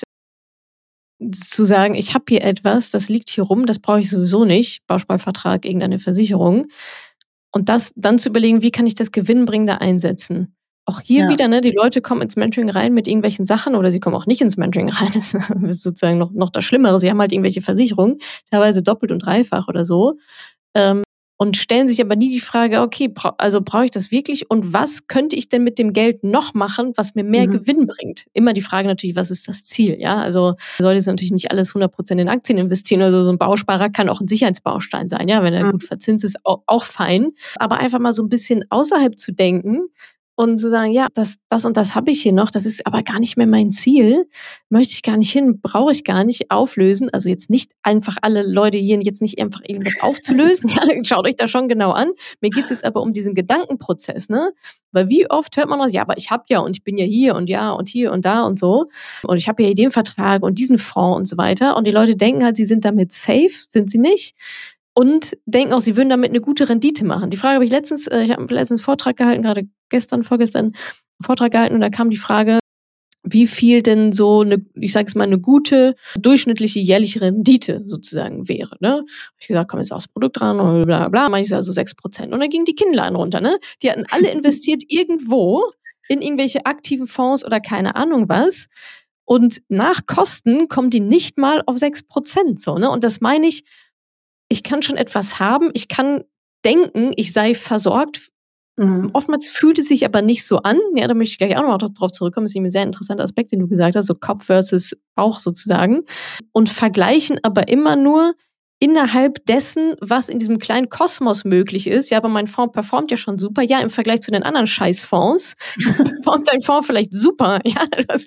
zu sagen, ich habe hier etwas, das liegt hier rum, das brauche ich sowieso nicht, Bausparvertrag, irgendeine Versicherung. Und das dann zu überlegen, wie kann ich das gewinnbringender einsetzen? Auch hier wieder, ne, die Leute kommen ins Mentoring rein mit irgendwelchen Sachen oder sie kommen auch nicht ins Mentoring rein. Das ist sozusagen noch das Schlimmere. Sie haben halt irgendwelche Versicherungen, teilweise doppelt und dreifach oder so. Und stellen sich aber nie die Frage, okay, brauche ich das wirklich und was könnte ich denn mit dem Geld noch machen, was mir mehr Gewinn bringt? Immer die Frage natürlich, was ist das Ziel? Ja, also sollte es natürlich nicht alles 100% in Aktien investieren. Also so ein Bausparer kann auch ein Sicherheitsbaustein sein, ja, wenn er gut verzinst ist, auch fein. Aber einfach mal so ein bisschen außerhalb zu denken und zu sagen, ja, das und das habe ich hier noch, das ist aber gar nicht mehr mein Ziel, möchte ich gar nicht hin, brauche ich gar nicht auflösen. Also jetzt nicht einfach alle Leute hier jetzt nicht einfach irgendwas aufzulösen, ja, schaut euch das schon genau an. Mir geht's jetzt aber um diesen Gedankenprozess, ne? Weil wie oft hört man noch, ja, aber ich habe ja und ich bin ja hier und hier und da und so und ich habe ja den Vertrag und diesen Fonds und so weiter und die Leute denken halt, sie sind damit safe, sind sie nicht. Und denken auch, sie würden damit eine gute Rendite machen. Die Frage habe ich letztens einen Vortrag gehalten, gerade vorgestern einen Vortrag gehalten und da kam die Frage, wie viel denn so eine gute, durchschnittliche jährliche Rendite sozusagen wäre, ne? Hab ich gesagt, komm jetzt aufs Produkt dran und bla, bla, meine ich so, also 6%. Und dann gingen die Kinnladen runter, ne? Die hatten alle investiert irgendwo in irgendwelche aktiven Fonds oder keine Ahnung was. Und nach Kosten kommen die nicht mal auf 6%, so, ne? Und das meine ich kann schon etwas haben, ich kann denken, ich sei versorgt. Oftmals fühlt es sich aber nicht so an. Ja, da möchte ich gleich auch noch drauf zurückkommen. Das ist ein sehr interessanter Aspekt, den du gesagt hast, so Kopf versus Bauch sozusagen. Und vergleichen aber immer nur innerhalb dessen, was in diesem kleinen Kosmos möglich ist. Ja, aber mein Fonds performt ja schon super. Ja, im Vergleich zu den anderen Scheißfonds performt dein Fonds vielleicht super. Ja,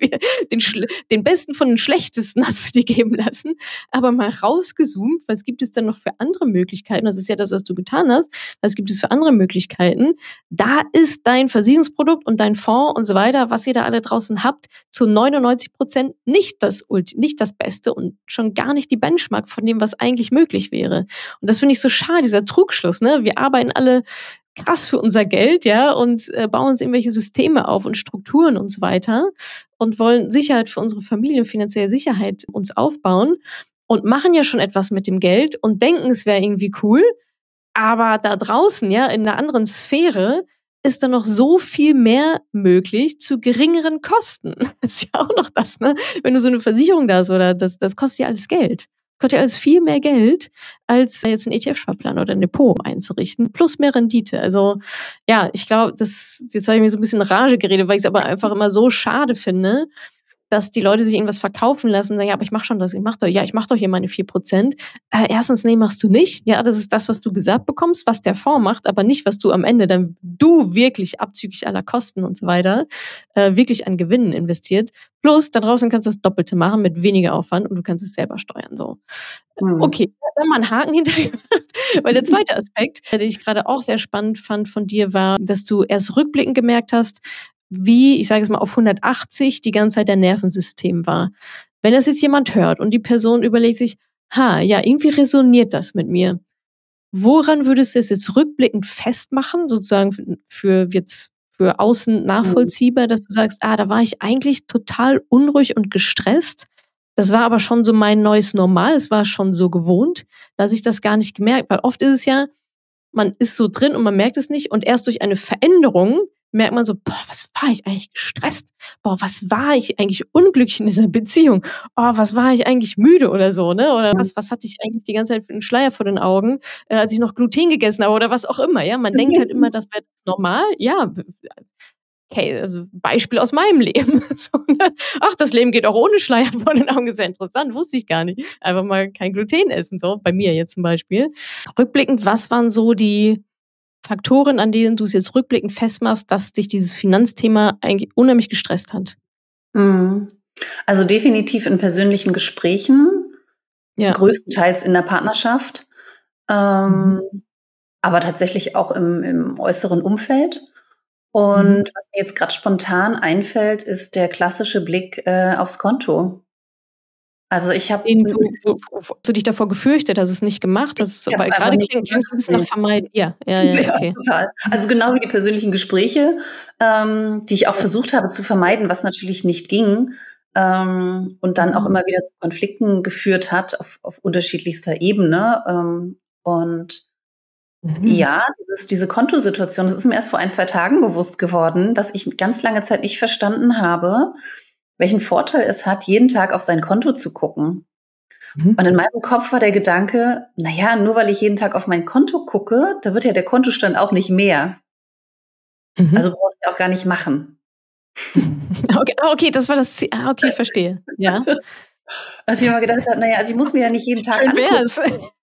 den besten von den schlechtesten hast du dir geben lassen. Aber mal rausgezoomt, was gibt es denn noch für andere Möglichkeiten? Das ist ja das, was du getan hast. Was gibt es für andere Möglichkeiten? Da ist dein Versicherungsprodukt und dein Fonds und so weiter, was ihr da alle draußen habt, zu 99% nicht das Beste und schon gar nicht die Benchmark von dem, was eigentlich möglich wäre. Und das finde ich so schade, dieser Trugschluss, ne? Wir arbeiten alle krass für unser Geld, ja, und bauen uns irgendwelche Systeme auf und Strukturen und so weiter und wollen Sicherheit für unsere Familien, finanzielle Sicherheit uns aufbauen und machen ja schon etwas mit dem Geld und denken, es wäre irgendwie cool, aber da draußen, ja, in einer anderen Sphäre ist da noch so viel mehr möglich zu geringeren Kosten. Das ist ja auch noch das, ne? Wenn du so eine Versicherung da hast, oder das kostet ja alles Geld. Kostet ja alles viel mehr Geld, als jetzt einen ETF-Sparplan oder ein Depot einzurichten, plus mehr Rendite. Also ja, ich glaube, jetzt habe ich mir so ein bisschen in Rage geredet, weil ich es aber einfach immer so schade finde, dass die Leute sich irgendwas verkaufen lassen und sagen, ja, aber ich mache schon das, ich mache doch hier meine 4%. Erstens, nee, machst du nicht. Ja, das ist das, was du gesagt bekommst, was der Fonds macht, aber nicht, was du am Ende dann wirklich abzüglich aller Kosten und so weiter wirklich an Gewinnen investiert. Plus, da draußen kannst du das Doppelte machen mit weniger Aufwand und du kannst es selber steuern. So. Okay, dann mal einen Haken hinterher. Weil der zweite Aspekt, den ich gerade auch sehr spannend fand von dir, war, dass du erst rückblickend gemerkt hast, wie, ich sage es mal, auf 180 die ganze Zeit dein Nervensystem war. Wenn das jetzt jemand hört und die Person überlegt sich, ja, irgendwie resoniert das mit mir. Woran würdest du es jetzt rückblickend festmachen, sozusagen für außen nachvollziehbar, dass du sagst, da war ich eigentlich total unruhig und gestresst. Das war aber schon so mein neues Normal, es war schon so gewohnt, dass ich das gar nicht gemerkt, weil oft ist es ja, man ist so drin und man merkt es nicht und erst durch eine Veränderung merkt man so, boah, was war ich eigentlich gestresst? Boah, was war ich eigentlich unglücklich in dieser Beziehung? Oh, was war ich eigentlich müde oder so, ne? Oder was hatte ich eigentlich die ganze Zeit für einen Schleier vor den Augen, als ich noch Gluten gegessen habe oder was auch immer, ja? Man denkt halt immer, das wäre normal. Ja, okay, also Beispiel aus meinem Leben. So, ne? Ach, das Leben geht auch ohne Schleier vor den Augen. Ist ja interessant, wusste ich gar nicht. Einfach mal kein Gluten essen, so bei mir jetzt zum Beispiel. Rückblickend, was waren so die Faktoren, an denen du es jetzt rückblickend festmachst, dass dich dieses Finanzthema eigentlich unheimlich gestresst hat? Mhm. Also definitiv in persönlichen Gesprächen, Ja. größtenteils in der Partnerschaft, Mhm. ähm, aber tatsächlich auch im äußeren Umfeld. Mhm. Und was mir jetzt gerade spontan einfällt, ist der klassische Blick, aufs Konto. Also, ich habe Den wo hast du dich davor gefürchtet, hast du's nicht gemacht? ich Hast ich habe es weil einfach grade nicht klingt's so 'n gemacht. bisschen nach Ne. Vermeiden. Ja, ja, ja, Ja, okay. total. Mhm. Also, genau wie die persönlichen Gespräche, die ich auch Ja. versucht habe zu vermeiden, was natürlich nicht ging, und dann auch Mhm. immer wieder zu Konflikten geführt hat auf unterschiedlichster Ebene. Und Mhm. ja, diese Kontosituation, das ist mir erst vor 1, 2 Tagen bewusst geworden, dass ich ganz lange Zeit nicht verstanden habe, welchen Vorteil es hat, jeden Tag auf sein Konto zu gucken. Mhm. Und in meinem Kopf war der Gedanke: „Na ja, nur weil ich jeden Tag auf mein Konto gucke, da wird ja der Kontostand auch nicht mehr. Also, Mhm. brauchst du ja auch gar nicht machen.“ Okay, okay, das war das Ziel. Okay, verstehe. Ja. Was ich immer gedacht habe: „Na ja, also, ich muss mir ja nicht jeden Tag Schön angucken.“ wär's.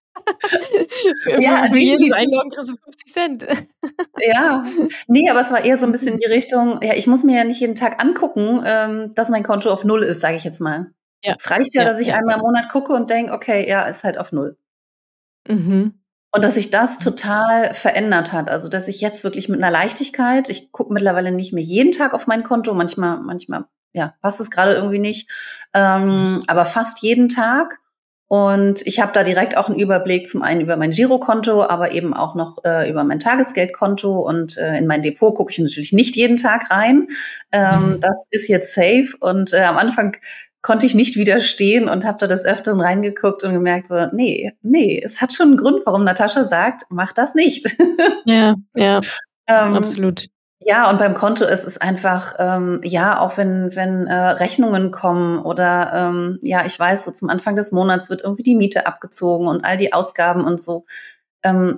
Für Ja, für jedes definitiv. Einloggen kriegst du 50 Cent. Ja. Ne, aber es war eher so 'n bisschen in Mhm. die Richtung, ja, ich muss mir ja nicht jeden Tag angucken, dass mein Konto auf null ist, sage ich jetzt mal. Ja, Es reicht ja, ja, dass ich ja, ja. einmal im Monat gucke und denke: „Okay, ja, ist halt auf null.“ Mhm. Und dass sich das total verändert hat. Also, dass ich jetzt wirklich mit 'ner Leichtigkeit, ich gucke mittlerweile nicht mehr jeden Tag auf mein Konto, manchmal, ja, passt es grade irgendwie nicht, Mhm. aber fast jeden Tag. Und ich habe da direkt auch 'n Überblick, zum einen über mein Girokonto, aber eben auch noch, über mein Tagesgeldkonto und, in mein Depot gucke ich natürlich nicht jeden Tag rein. Das ist jetzt safe und, am Anfang konnte ich nicht widerstehen und habe da des Öfteren reingeguckt und gemerkt so: „Ne, es hat schon 'n Grund, warum Natascha sagt: ‚Mach das nicht.'“ Ja, ja, Ähm, absolut. ja, und beim Konto ist es einfach, ja, auch wenn Rechnungen kommen oder, ja, ich weiß, so zum Anfang des Monats wird irgendwie die Miete abgezogen und all die Ausgaben und so. Ähm,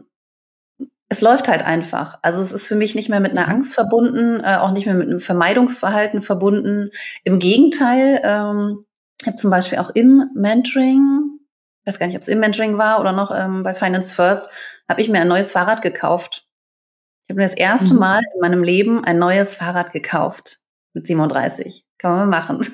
Es läuft halt einfach. Also, es ist für mich nicht mehr mit 'ner Mhm. Angst verbunden, auch nicht mehr mit 'nem Vermeidungsverhalten verbunden. Im Gegenteil, ich habe zum Beispiel auch im Mentoring, weiß gar nicht, ob's im Mentoring war oder noch, bei Finance First, habe ich mir ein neues Fahrrad gekauft. Ich habe mir das erste Mhm. Mal in meinem Leben ein neues Fahrrad gekauft mit 37. Kann man mal machen.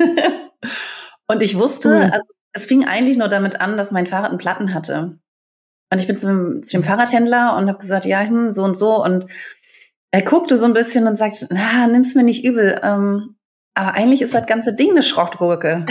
Und ich wusste, Cool. also, es fing eigentlich nur damit an, dass mein Fahrrad 'n Platten hatte. Und ich bin zu dem Mhm. Fahrradhändler und habe gesagt: „Ja, so und so.“ Und er guckte so 'n bisschen und sagt: „Na, nimm's mir nicht übel, aber eigentlich ist das ganze Ding 'ne Schrottgurke.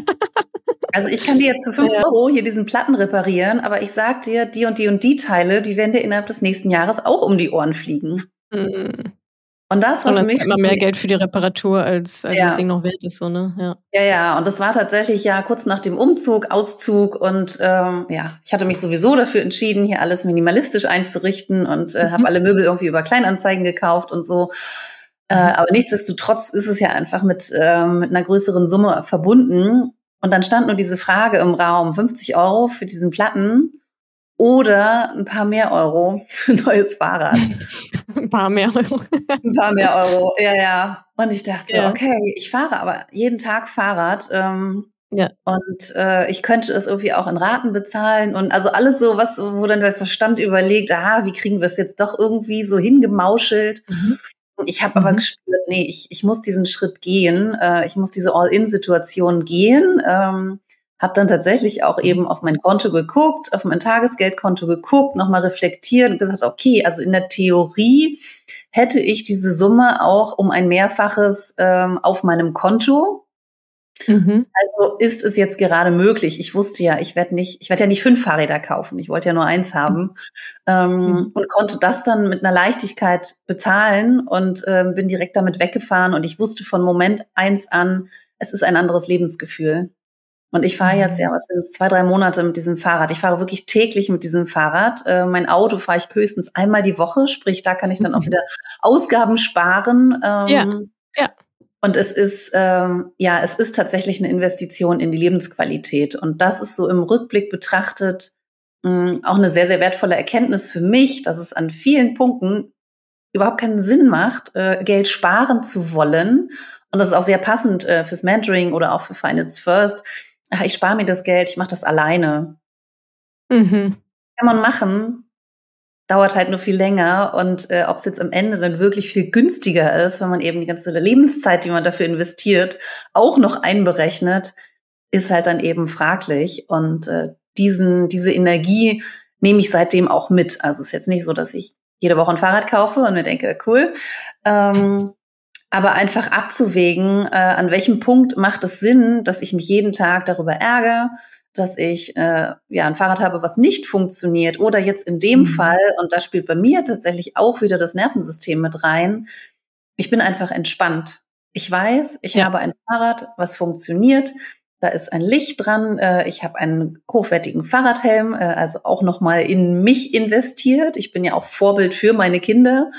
Also, ich kann dir jetzt für Ja. 50 € hier diesen Platten reparieren, aber ich sage dir, die und die Teile, die werden dir innerhalb des nächsten Jahres auch um die Ohren fliegen.“ Mhm. Und das war Und für dann mich zahlt man schon mehr die Geld für die Reparatur, als das ja. Ding noch wert ist, so, ne? Ja. Ja, ja, und das war tatsächlich, ja, kurz nach dem Auszug und, ja, ich hatte mich sowieso dafür entschieden, hier alles minimalistisch einzurichten und, habe Mhm. alle Möbel irgendwie über Kleinanzeigen gekauft und so. Mhm. Aber nichtsdestotrotz ist es ja einfach mit 'ner größeren Summe verbunden. Und dann stand nur diese Frage im Raum: 50 € für diesen Platten oder 'n paar mehr Euro für 'n neues Fahrrad. 'N paar mehr Euro. 'N paar mehr Euro, ja, ja. Und ich dachte so: Ja, „Okay, ich fahre aber jeden Tag Fahrrad, ja. und, ich könnte es irgendwie auch in Raten bezahlen“, und also alles so, was wo dann der Verstand überlegt: „Ah, wie kriegen wir's jetzt doch irgendwie so hingemauschelt?“ Mhm. Ich habe aber Mhm. gespürt, ne, ich muss diesen Schritt gehen. Ich muss diese All-in-Situation gehen. Habe dann tatsächlich auch Mhm. eben auf mein Konto geguckt, auf mein Tagesgeldkonto geguckt, noch mal reflektiert und gesagt: „Okay, also in der Theorie hätte ich diese Summe auch um ein Mehrfaches, auf meinem Konto. Mhm. Also, ist es jetzt gerade möglich?“ Ich wusste ja, ich werde ja nicht 5 Fahrräder kaufen. Ich wollte ja nur eins Mhm. haben, Mhm. und konnte das dann mit 'ner Leichtigkeit bezahlen und, bin direkt damit weggefahren und ich wusste von Moment eins an, es ist ein anderes Lebensgefühl. Und ich fahre jetzt, was sind es, 2, 3 Monate mit diesem Fahrrad. Ich fahre wirklich täglich mit diesem Fahrrad. Mein Auto fahre ich höchstens einmal die Woche, sprich, da kann ich dann auch wieder Ausgaben sparen. Ja, ja. Und es ist tatsächlich eine Investition in die Lebensqualität. Und das ist so im Rückblick betrachtet auch eine sehr, sehr wertvolle Erkenntnis für mich, dass es an vielen Punkten überhaupt keinen Sinn macht, Geld sparen zu wollen. Und das ist auch sehr passend fürs Mentoring oder auch für Finance First. Ach, ich spare mir das Geld, ich mache das alleine. Mhm. Kann man machen, dauert halt nur viel länger. Und ob es jetzt am Ende dann wirklich viel günstiger ist, wenn man eben die ganze Lebenszeit, die man dafür investiert, auch noch einberechnet, ist halt dann eben fraglich. Und diese Energie nehme ich seitdem auch mit. Also es ist jetzt nicht so, dass ich jede Woche ein Fahrrad kaufe und mir denke, cool. Aber einfach abzuwägen, an welchem Punkt macht es Sinn, dass ich mich jeden Tag darüber ärgere, dass ich ein Fahrrad habe, was nicht funktioniert. Oder jetzt in dem Fall, und da spielt bei mir tatsächlich auch wieder das Nervensystem mit rein, ich bin einfach entspannt. Ich weiß, ich habe ein Fahrrad, was funktioniert. Da ist ein Licht dran. Ich habe einen hochwertigen Fahrradhelm, also auch nochmal in mich investiert. Ich bin ja auch Vorbild für meine Kinder.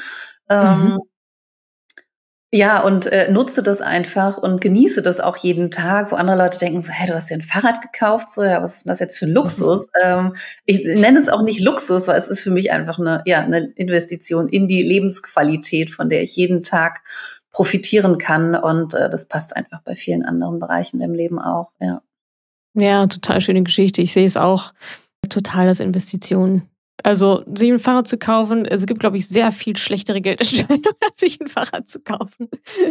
Ja, und nutze das einfach und genieße das auch jeden Tag, wo andere Leute denken so, hey, du hast dir ein Fahrrad gekauft, so, ja, was ist denn das jetzt für ein Luxus? Ich nenne es auch nicht Luxus, weil es ist für mich einfach eine Investition in die Lebensqualität, von der ich jeden Tag profitieren kann. Und das passt einfach bei vielen anderen Bereichen im Leben auch, ja. Ja, total schöne Geschichte. Ich sehe es auch total als Investition. Also, sich ein Fahrrad zu kaufen, es gibt, glaube ich, sehr viel schlechtere Geldentscheidungen, als sich ein Fahrrad zu kaufen.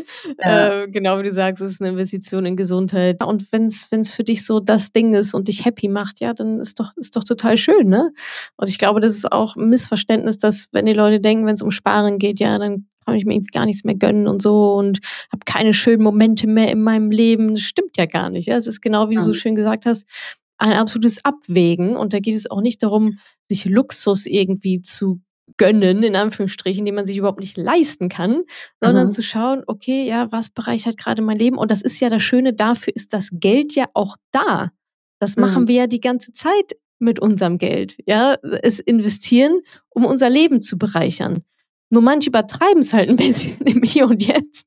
Ja. Genau wie du sagst, es ist eine Investition in Gesundheit. Und wenn's für dich so das Ding ist und dich happy macht, ja, dann ist doch total schön, ne? Und ich glaube, das ist auch 'n Missverständnis, dass, wenn die Leute denken, wenn es um Sparen geht, ja, dann kann ich mir irgendwie gar nichts mehr gönnen und so und habe keine schönen Momente mehr in meinem Leben. Das stimmt ja gar nicht, ja? Es ist genau, wie du so schön gesagt hast, ein absolutes Abwägen. Und da geht es auch nicht darum, sich Luxus irgendwie zu gönnen, in Anführungsstrichen, den man sich überhaupt nicht leisten kann, sondern Mhm. zu schauen, okay, ja, was bereichert gerade mein Leben? Und das ist ja das Schöne, dafür ist das Geld ja auch da. Das machen Mhm. wir ja die ganze Zeit mit unserem Geld, ja, es investieren, um unser Leben zu bereichern. Nur manche übertreiben es halt ein bisschen im Hier und Jetzt,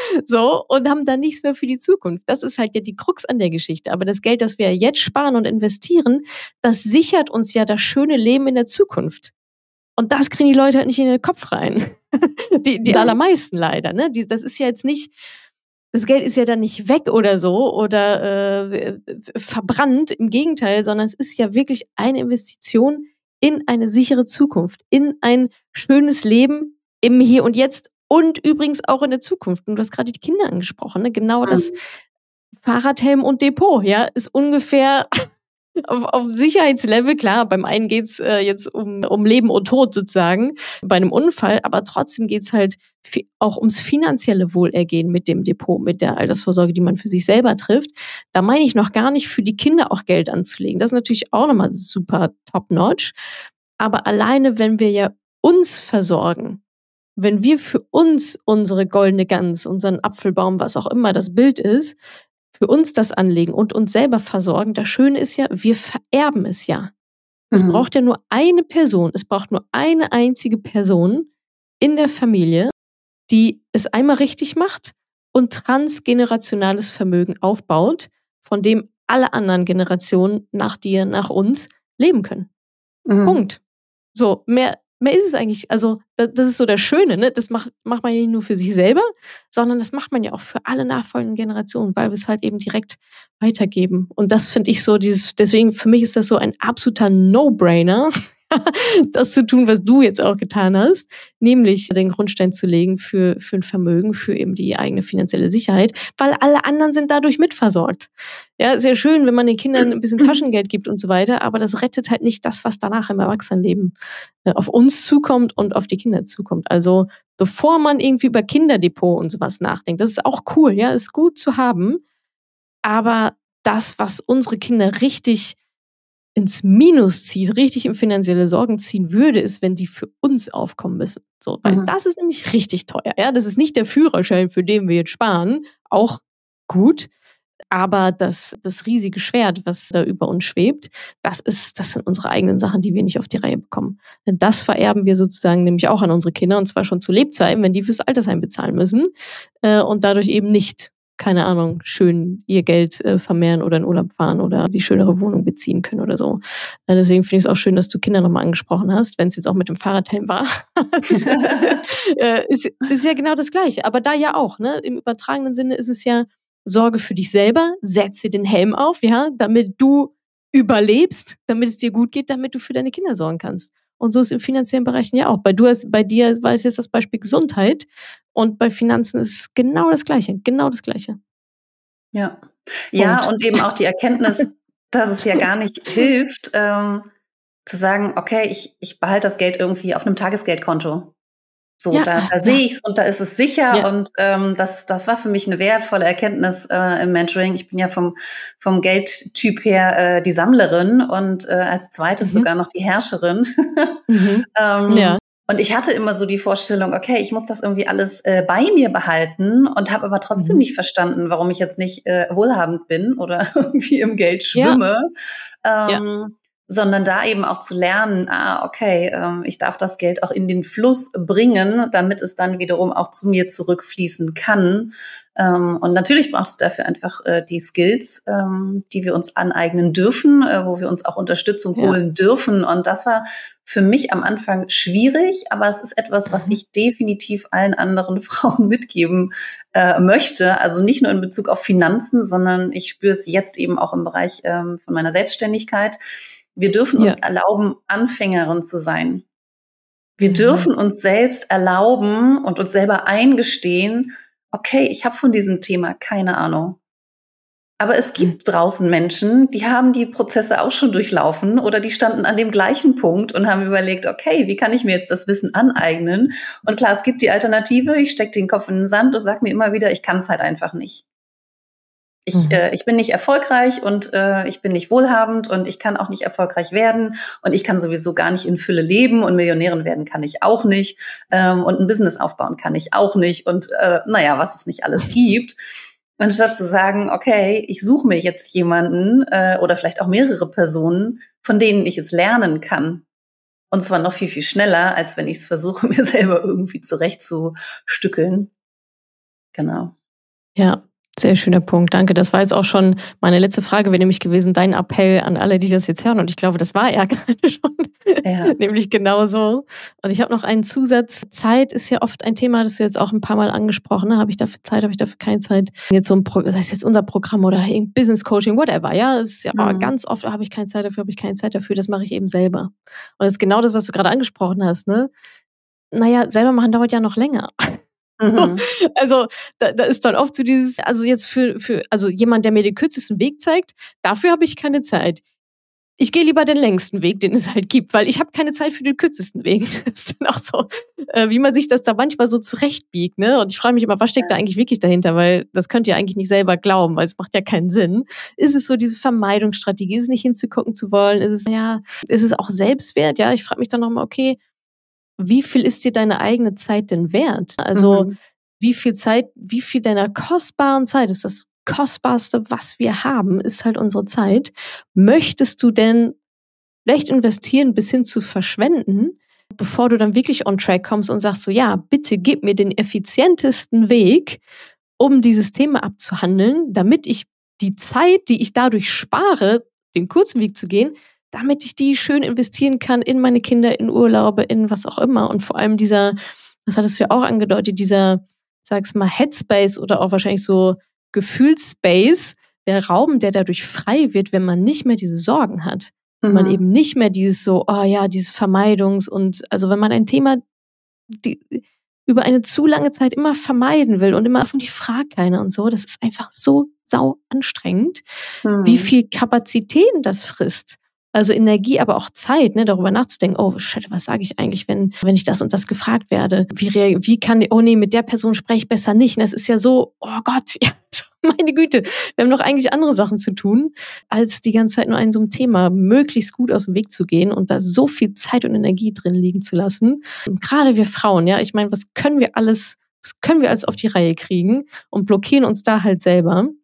so, und haben dann nichts mehr für die Zukunft. Das ist halt ja die Krux an der Geschichte. Aber das Geld, das wir ja jetzt sparen und investieren, das sichert uns ja das schöne Leben in der Zukunft. Und das kriegen die Leute halt nicht in den Kopf rein. Die Ja. allermeisten leider, ne? Das ist ja jetzt nicht, das Geld ist ja dann nicht weg oder so oder verbrannt, im Gegenteil, sondern es ist ja wirklich eine Investition in eine sichere Zukunft, in ein schönes Leben im Hier und Jetzt und übrigens auch in der Zukunft. Und du hast gerade die Kinder angesprochen, ne? Genau das. Mhm. Fahrradhelm und Depot, ja, ist ungefähr auf Sicherheitslevel. Klar, beim einen geht's jetzt um Leben und Tod sozusagen bei einem Unfall, aber trotzdem geht's halt auch ums finanzielle Wohlergehen mit dem Depot, mit der Altersvorsorge, die man für sich selber trifft. Da meine ich noch gar nicht, für die Kinder auch Geld anzulegen. Das ist natürlich auch nochmal super top-notch. Aber alleine, wenn wir ja uns versorgen, wenn wir für uns unsere goldene Gans, unseren Apfelbaum, was auch immer das Bild ist, für uns das anlegen und uns selber versorgen. Das Schöne ist ja, wir vererben es ja. Es Mhm. braucht ja nur eine Person, es braucht nur eine einzige Person in der Familie, die es einmal richtig macht und transgenerationales Vermögen aufbaut, von dem alle anderen Generationen nach dir, nach uns leben können. Mhm. Punkt. So, mehr ist es eigentlich, also, das ist so das Schöne, ne? Das macht man ja nicht nur für sich selber, sondern das macht man ja auch für alle nachfolgenden Generationen, weil wir es halt eben direkt weitergeben. Und das finde ich so, deswegen für mich ist das so ein absoluter No-Brainer, das zu tun, was du jetzt auch getan hast, nämlich den Grundstein zu legen für 'n Vermögen, für eben die eigene finanzielle Sicherheit, weil alle anderen sind dadurch mitversorgt. Ja, ist ja schön, wenn man den Kindern 'n bisschen Taschengeld gibt und so weiter, aber das rettet halt nicht das, was danach im Erwachsenenleben auf uns zukommt und auf die Kinder zukommt. Also, bevor man irgendwie über Kinderdepot und so was nachdenkt, das ist auch cool, ja, ist gut zu haben, aber das, was unsere Kinder richtig ins Minus zieht, richtig in finanzielle Sorgen ziehen würde, ist, wenn die für uns aufkommen müssen. So, weil Mhm. das ist nämlich richtig teuer, ja? Das ist nicht der Führerschein, für den wir jetzt sparen, auch gut, Aber das riesige Schwert, was da über uns schwebt, das sind unsere eigenen Sachen, die wir nicht auf die Reihe bekommen. Denn das vererben wir sozusagen nämlich auch an unsere Kinder, und zwar schon zu Lebzeiten, wenn die fürs Altersheim bezahlen müssen, und dadurch eben nicht, keine Ahnung, schön ihr Geld vermehren oder in Urlaub fahren oder die schönere Wohnung beziehen können oder so. Deswegen finde ich es auch schön, dass du Kinder nochmal angesprochen hast, wenn es jetzt auch mit dem Fahrradhelm war. ist ja genau das Gleiche. Aber da ja auch, ne? Im übertragenen Sinne ist es ja: Sorge für dich selber, setz dir den Helm auf, ja, damit du überlebst, damit es dir gut geht, damit du für deine Kinder sorgen kannst. Und so ist im finanziellen Bereich ja auch. Bei dir war es jetzt das Beispiel Gesundheit, und bei Finanzen ist es genau das Gleiche, genau das Gleiche. Ja. Ja, Punkt. und eben auch die Erkenntnis, dass es ja gar nicht hilft, zu sagen, okay, ich behalte das Geld irgendwie auf einem Tagesgeldkonto. So, Ja, da sehe ich's und da ist es sicher, ja. und das war für mich eine wertvolle Erkenntnis im Mentoring. Ich bin ja vom Geldtyp her die Sammlerin und als zweites sogar noch die Herrscherin. Mhm. Ja. Und ich hatte immer so die Vorstellung, okay, ich muss das irgendwie alles bei mir behalten, und habe aber trotzdem nicht verstanden, warum ich jetzt nicht wohlhabend bin oder irgendwie im Geld Ja, schwimme. ja. Sondern da eben auch zu lernen, okay, ich darf das Geld auch in den Fluss bringen, damit es dann wiederum auch zu mir zurückfließen kann. Und natürlich braucht es dafür einfach die Skills, die wir uns aneignen dürfen, wo wir uns auch Unterstützung Ja. holen dürfen. Und das war für mich am Anfang schwierig, aber es ist etwas, was ich definitiv allen anderen Frauen mitgeben möchte. Also nicht nur in Bezug auf Finanzen, sondern ich spüre es jetzt eben auch im Bereich von meiner Selbstständigkeit. Wir dürfen Ja. uns erlauben, Anfängerin zu sein. Wir dürfen uns selbst erlauben und uns selber eingestehen, okay, ich habe von diesem Thema keine Ahnung. Aber es gibt draußen Menschen, die haben die Prozesse auch schon durchlaufen oder die standen an dem gleichen Punkt und haben überlegt, okay, wie kann ich mir jetzt das Wissen aneignen? Und klar, es gibt die Alternative, ich stecke den Kopf in den Sand und sage mir immer wieder, ich kann es halt einfach nicht. Ich bin nicht erfolgreich und ich bin nicht wohlhabend und ich kann auch nicht erfolgreich werden und ich kann sowieso gar nicht in Fülle leben und Millionärin werden kann ich auch nicht und ein Business aufbauen kann ich auch nicht und naja, was es nicht alles gibt. Anstatt zu sagen, okay, ich suche mir jetzt jemanden oder vielleicht auch mehrere Personen, von denen ich es lernen kann. Und zwar noch viel, viel schneller, als wenn ich es versuche, mir selber irgendwie zurechtzustückeln. Genau. Ja, sehr schöner Punkt. Danke. Das war jetzt auch schon meine letzte Frage, wäre nämlich gewesen, dein Appell an alle, die das jetzt hören. Und ich glaube, das war er gerade schon. Ja. Nämlich genauso. Und ich habe noch einen Zusatz. Zeit ist ja oft ein Thema, das du jetzt auch ein paar Mal angesprochen hast. Habe ich dafür Zeit, habe ich dafür keine Zeit? Jetzt so ein das heißt jetzt unser Programm oder Business Coaching, whatever. Ja, es ist ja ganz oft, habe ich keine Zeit dafür, habe ich keine Zeit dafür. Das mache ich eben selber. Und das ist genau das, was du gerade angesprochen hast. Ne? Naja, selber machen dauert ja noch länger. Mhm. Also, da ist dann oft so dieses, also jetzt also jemand, der mir den kürzesten Weg zeigt, dafür habe ich keine Zeit. Ich gehe lieber den längsten Weg, den es halt gibt, weil ich habe keine Zeit für den kürzesten Weg. Das ist dann auch so, wie man sich das da manchmal so zurechtbiegt, ne? Und ich frage mich immer, was steckt da eigentlich wirklich dahinter? Weil das könnt ihr eigentlich nicht selber glauben, weil es macht ja keinen Sinn. Ist es so diese Vermeidungsstrategie? Ist es nicht hinzugucken zu wollen? Ist es auch Selbstwert? Ja, ich frage mich dann nochmal, okay, wie viel ist dir deine eigene Zeit denn wert? Also, wie viel deiner kostbaren Zeit ist das Kostbarste, was wir haben, ist halt unsere Zeit. Möchtest du denn vielleicht investieren bis hin zu verschwenden, bevor du dann wirklich on track kommst und sagst so, ja, bitte gib mir den effizientesten Weg, um dieses Thema abzuhandeln, damit ich die Zeit, die ich dadurch spare, den kurzen Weg zu gehen, damit ich die schön investieren kann in meine Kinder, in Urlaube, in was auch immer. Und vor allem das hattest du ja auch angedeutet, sag's mal, Headspace oder auch wahrscheinlich so Gefühlsspace, der Raum, der dadurch frei wird, wenn man nicht mehr diese Sorgen hat. Wenn man eben nicht mehr dieses so, oh ja, dieses also wenn man ein Thema über eine zu lange Zeit immer vermeiden will und immer von die fragt keiner und so, das ist einfach so sau anstrengend, wie viel Kapazitäten das frisst. Also Energie, aber auch Zeit, ne, darüber nachzudenken, oh shit, was sage ich eigentlich, wenn ich das und das gefragt werde? Oh nee, mit der Person spreche ich besser nicht. Und es ist ja so, oh Gott, ja, meine Güte, wir haben doch eigentlich andere Sachen zu tun, als die ganze Zeit nur an so einem Thema möglichst gut aus dem Weg zu gehen und da so viel Zeit und Energie drin liegen zu lassen. Und gerade wir Frauen, ja, ich meine, was können wir alles auf die Reihe kriegen und blockieren uns da halt selber.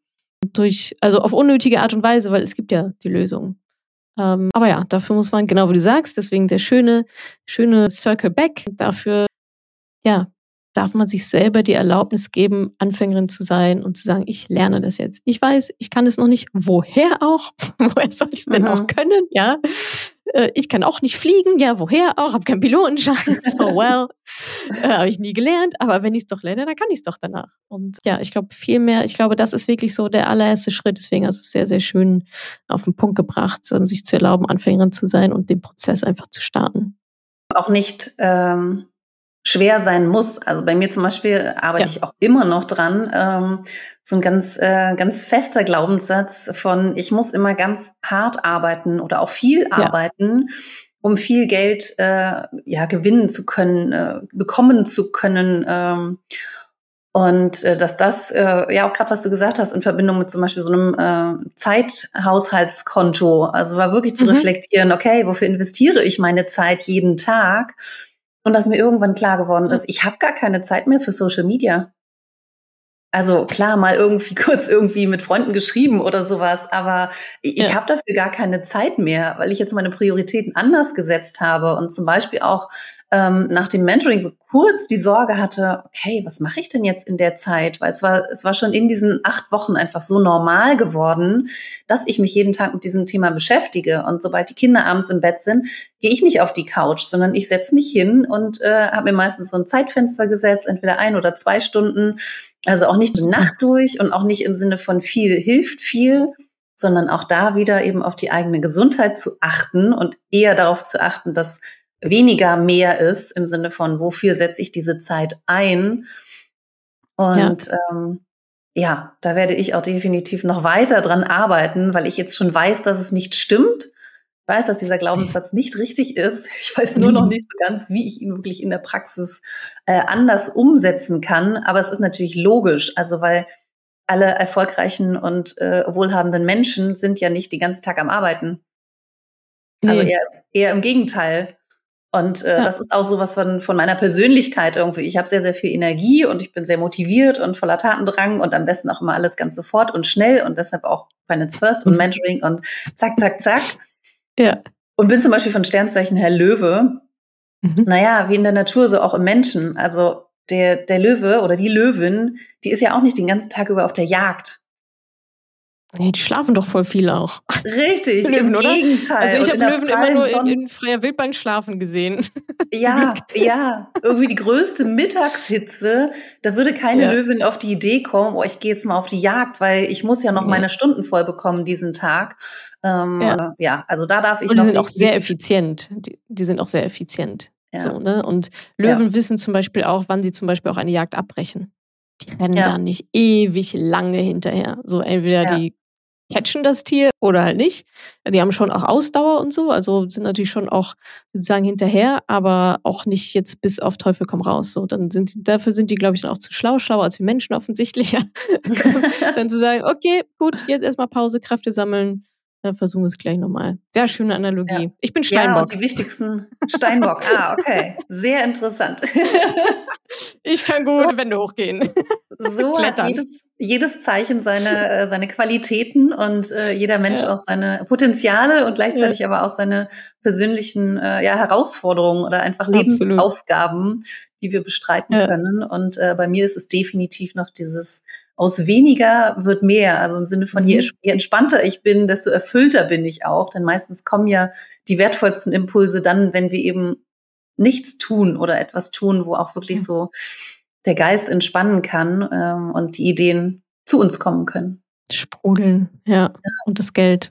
also auf unnötige Art und Weise, weil es gibt ja die Lösung. Aber ja, dafür muss man, genau wie du sagst, deswegen der schöne Circle Back. Dafür, ja, darf man sich selber die Erlaubnis geben, Anfängerin zu sein und zu sagen, ich lerne das jetzt. Ich weiß, ich kann es noch nicht. Woher auch? Woher soll ich es denn auch können? Ja. Ich kann auch nicht fliegen. Ja, woher auch? Habe keinen Pilotenschein. So, well. Habe ich nie gelernt. Aber wenn ich es doch lerne, dann kann ich es doch danach. Und ja, ich glaube, das ist wirklich so der allererste Schritt. Deswegen also sehr, sehr schön auf den Punkt gebracht, sich zu erlauben, Anfängerin zu sein und den Prozess einfach zu starten. Auch nicht schwer sein muss. Also bei mir zum Beispiel arbeite ich auch immer noch dran. So ein ganz fester Glaubenssatz von, ich muss immer ganz hart arbeiten oder auch viel arbeiten, um viel Geld gewinnen zu können, bekommen zu können. Und dass das, auch gerade was du gesagt hast, in Verbindung mit zum Beispiel so einem Zeithaushaltskonto, also war wirklich zu reflektieren, okay, wofür investiere ich meine Zeit jeden Tag? Und dass mir irgendwann klar geworden ist, ich habe gar keine Zeit mehr für Social Media. Also klar, mal kurz mit Freunden geschrieben oder sowas, aber ich habe dafür gar keine Zeit mehr, weil ich jetzt meine Prioritäten anders gesetzt habe und zum Beispiel auch nach dem Mentoring so kurz die Sorge hatte, okay, was mache ich denn jetzt in der Zeit? Weil es war schon in diesen 8 Wochen einfach so normal geworden, dass ich mich jeden Tag mit diesem Thema beschäftige. Und sobald die Kinder abends im Bett sind, gehe ich nicht auf die Couch, sondern ich setze mich hin und habe mir meistens so ein Zeitfenster gesetzt, entweder 1 oder 2 Stunden. Also auch nicht die Nacht durch und auch nicht im Sinne von viel hilft viel, sondern auch da wieder eben auf die eigene Gesundheit zu achten und eher darauf zu achten, dass weniger mehr ist, im Sinne von, wofür setze ich diese Zeit ein? Und da werde ich auch definitiv noch weiter dran arbeiten, weil ich jetzt schon weiß, dass es nicht stimmt. Ich weiß, dass dieser Glaubenssatz nicht richtig ist. Ich weiß nur noch nicht so ganz, wie ich ihn wirklich in der Praxis anders umsetzen kann. Aber es ist natürlich logisch, also weil alle erfolgreichen und wohlhabenden Menschen sind ja nicht den ganzen Tag am Arbeiten. Also eher im Gegenteil. Und das ist auch sowas von meiner Persönlichkeit irgendwie. Ich habe sehr, sehr viel Energie und ich bin sehr motiviert und voller Tatendrang und am besten auch immer alles ganz sofort und schnell und deshalb auch Finance First und Mentoring und zack, zack, zack. Ja. Und bin zum Beispiel von Sternzeichen Herr Löwe. Naja, wie in der Natur, so auch im Menschen. Also der Löwe oder die Löwin, die ist ja auch nicht den ganzen Tag über auf der Jagd. Nee, die schlafen doch voll viel auch. Richtig, Löwen, im oder? Gegenteil. Also ich habe Löwen immer nur in freier Wildbahn schlafen gesehen. Ja, irgendwie die größte Mittagshitze, da würde keine Löwin auf die Idee kommen, ich gehe jetzt mal auf die Jagd, weil ich muss ja noch meine Stunden voll bekommen diesen Tag. Also da darf ich und noch... Die sind auch sehr effizient. Die sind auch sehr effizient. Ja. So, ne? Und Löwen wissen zum Beispiel auch, wann sie zum Beispiel auch eine Jagd abbrechen. Die rennen da nicht ewig lange hinterher. So entweder die catchen das Tier oder halt nicht. Die haben schon auch Ausdauer und so, also sind natürlich schon auch sozusagen hinterher, aber auch nicht jetzt bis auf Teufel komm raus. So, dafür sind die, glaube ich, dann auch zu schlauer als wir Menschen offensichtlich. Dann zu sagen, okay, gut, jetzt erstmal Pause, Kräfte sammeln, dann versuchen wir es gleich nochmal. Sehr schöne Analogie. Ich bin Steinbock. Ja, und die wichtigsten Steinbock. Okay. Sehr interessant. Ich kann gut Wände hochgehen. So hat jedes Zeichen seine Qualitäten und jeder Mensch auch seine Potenziale und gleichzeitig aber auch seine persönlichen Herausforderungen oder einfach Lebensaufgaben, die wir bestreiten können. Und bei mir ist es definitiv noch dieses aus weniger wird mehr. Also im Sinne von, je entspannter ich bin, desto erfüllter bin ich auch. Denn meistens kommen ja die wertvollsten Impulse dann, wenn wir eben nichts tun oder etwas tun, wo auch wirklich so der Geist entspannen kann und die Ideen zu uns kommen können. Sprudeln, und das Geld.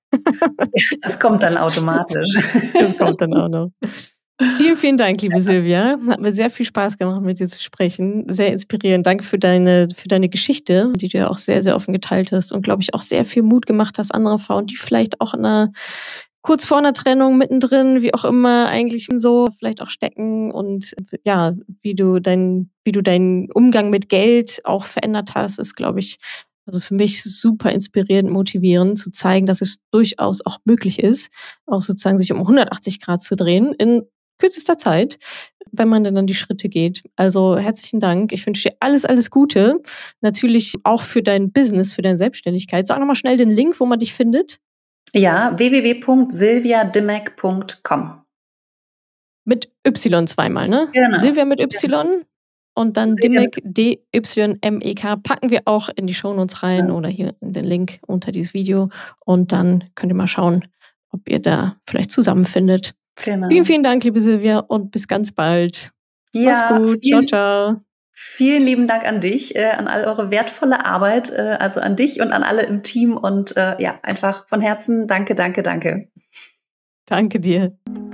Das kommt dann automatisch. Das kommt dann auch noch. Vielen, vielen Dank, liebe Silvia. Hat mir sehr viel Spaß gemacht, mit dir zu sprechen. Sehr inspirierend. Danke für deine Geschichte, die du ja auch sehr, sehr offen geteilt hast und, glaube ich, auch sehr viel Mut gemacht hast, anderen Frauen, die vielleicht auch kurz vor einer Trennung, mittendrin, wie auch immer, eigentlich so vielleicht auch stecken und wie du deinen Umgang mit Geld auch verändert hast, ist, glaube ich, also für mich super inspirierend, motivierend, zu zeigen, dass es durchaus auch möglich ist, auch sozusagen sich um 180 Grad zu drehen in kürzester Zeit, wenn man dann die Schritte geht. Also herzlichen Dank. Ich wünsche dir alles, alles Gute. Natürlich auch für dein Business, für deine Selbstständigkeit. Sag nochmal schnell den Link, wo man dich findet. Ja, www.silviadimek.com. Mit Y zweimal, ne? Genau. Silvia mit Y und dann Silvia Dymek, D-Y-M-E-K. Packen wir auch in die Shownotes rein Ja. oder hier in den Link unter dieses Video. Und dann könnt ihr mal schauen, ob ihr da vielleicht zusammenfindet. Vielen, Genau. vielen Dank, liebe Silvia, und bis ganz bald. Mach's Ja, gut. Ciao, ciao. vielen lieben Dank an dich, an all eure wertvolle Arbeit, also an dich und an alle im Team und ja, einfach von Herzen danke, danke, danke. Danke dir.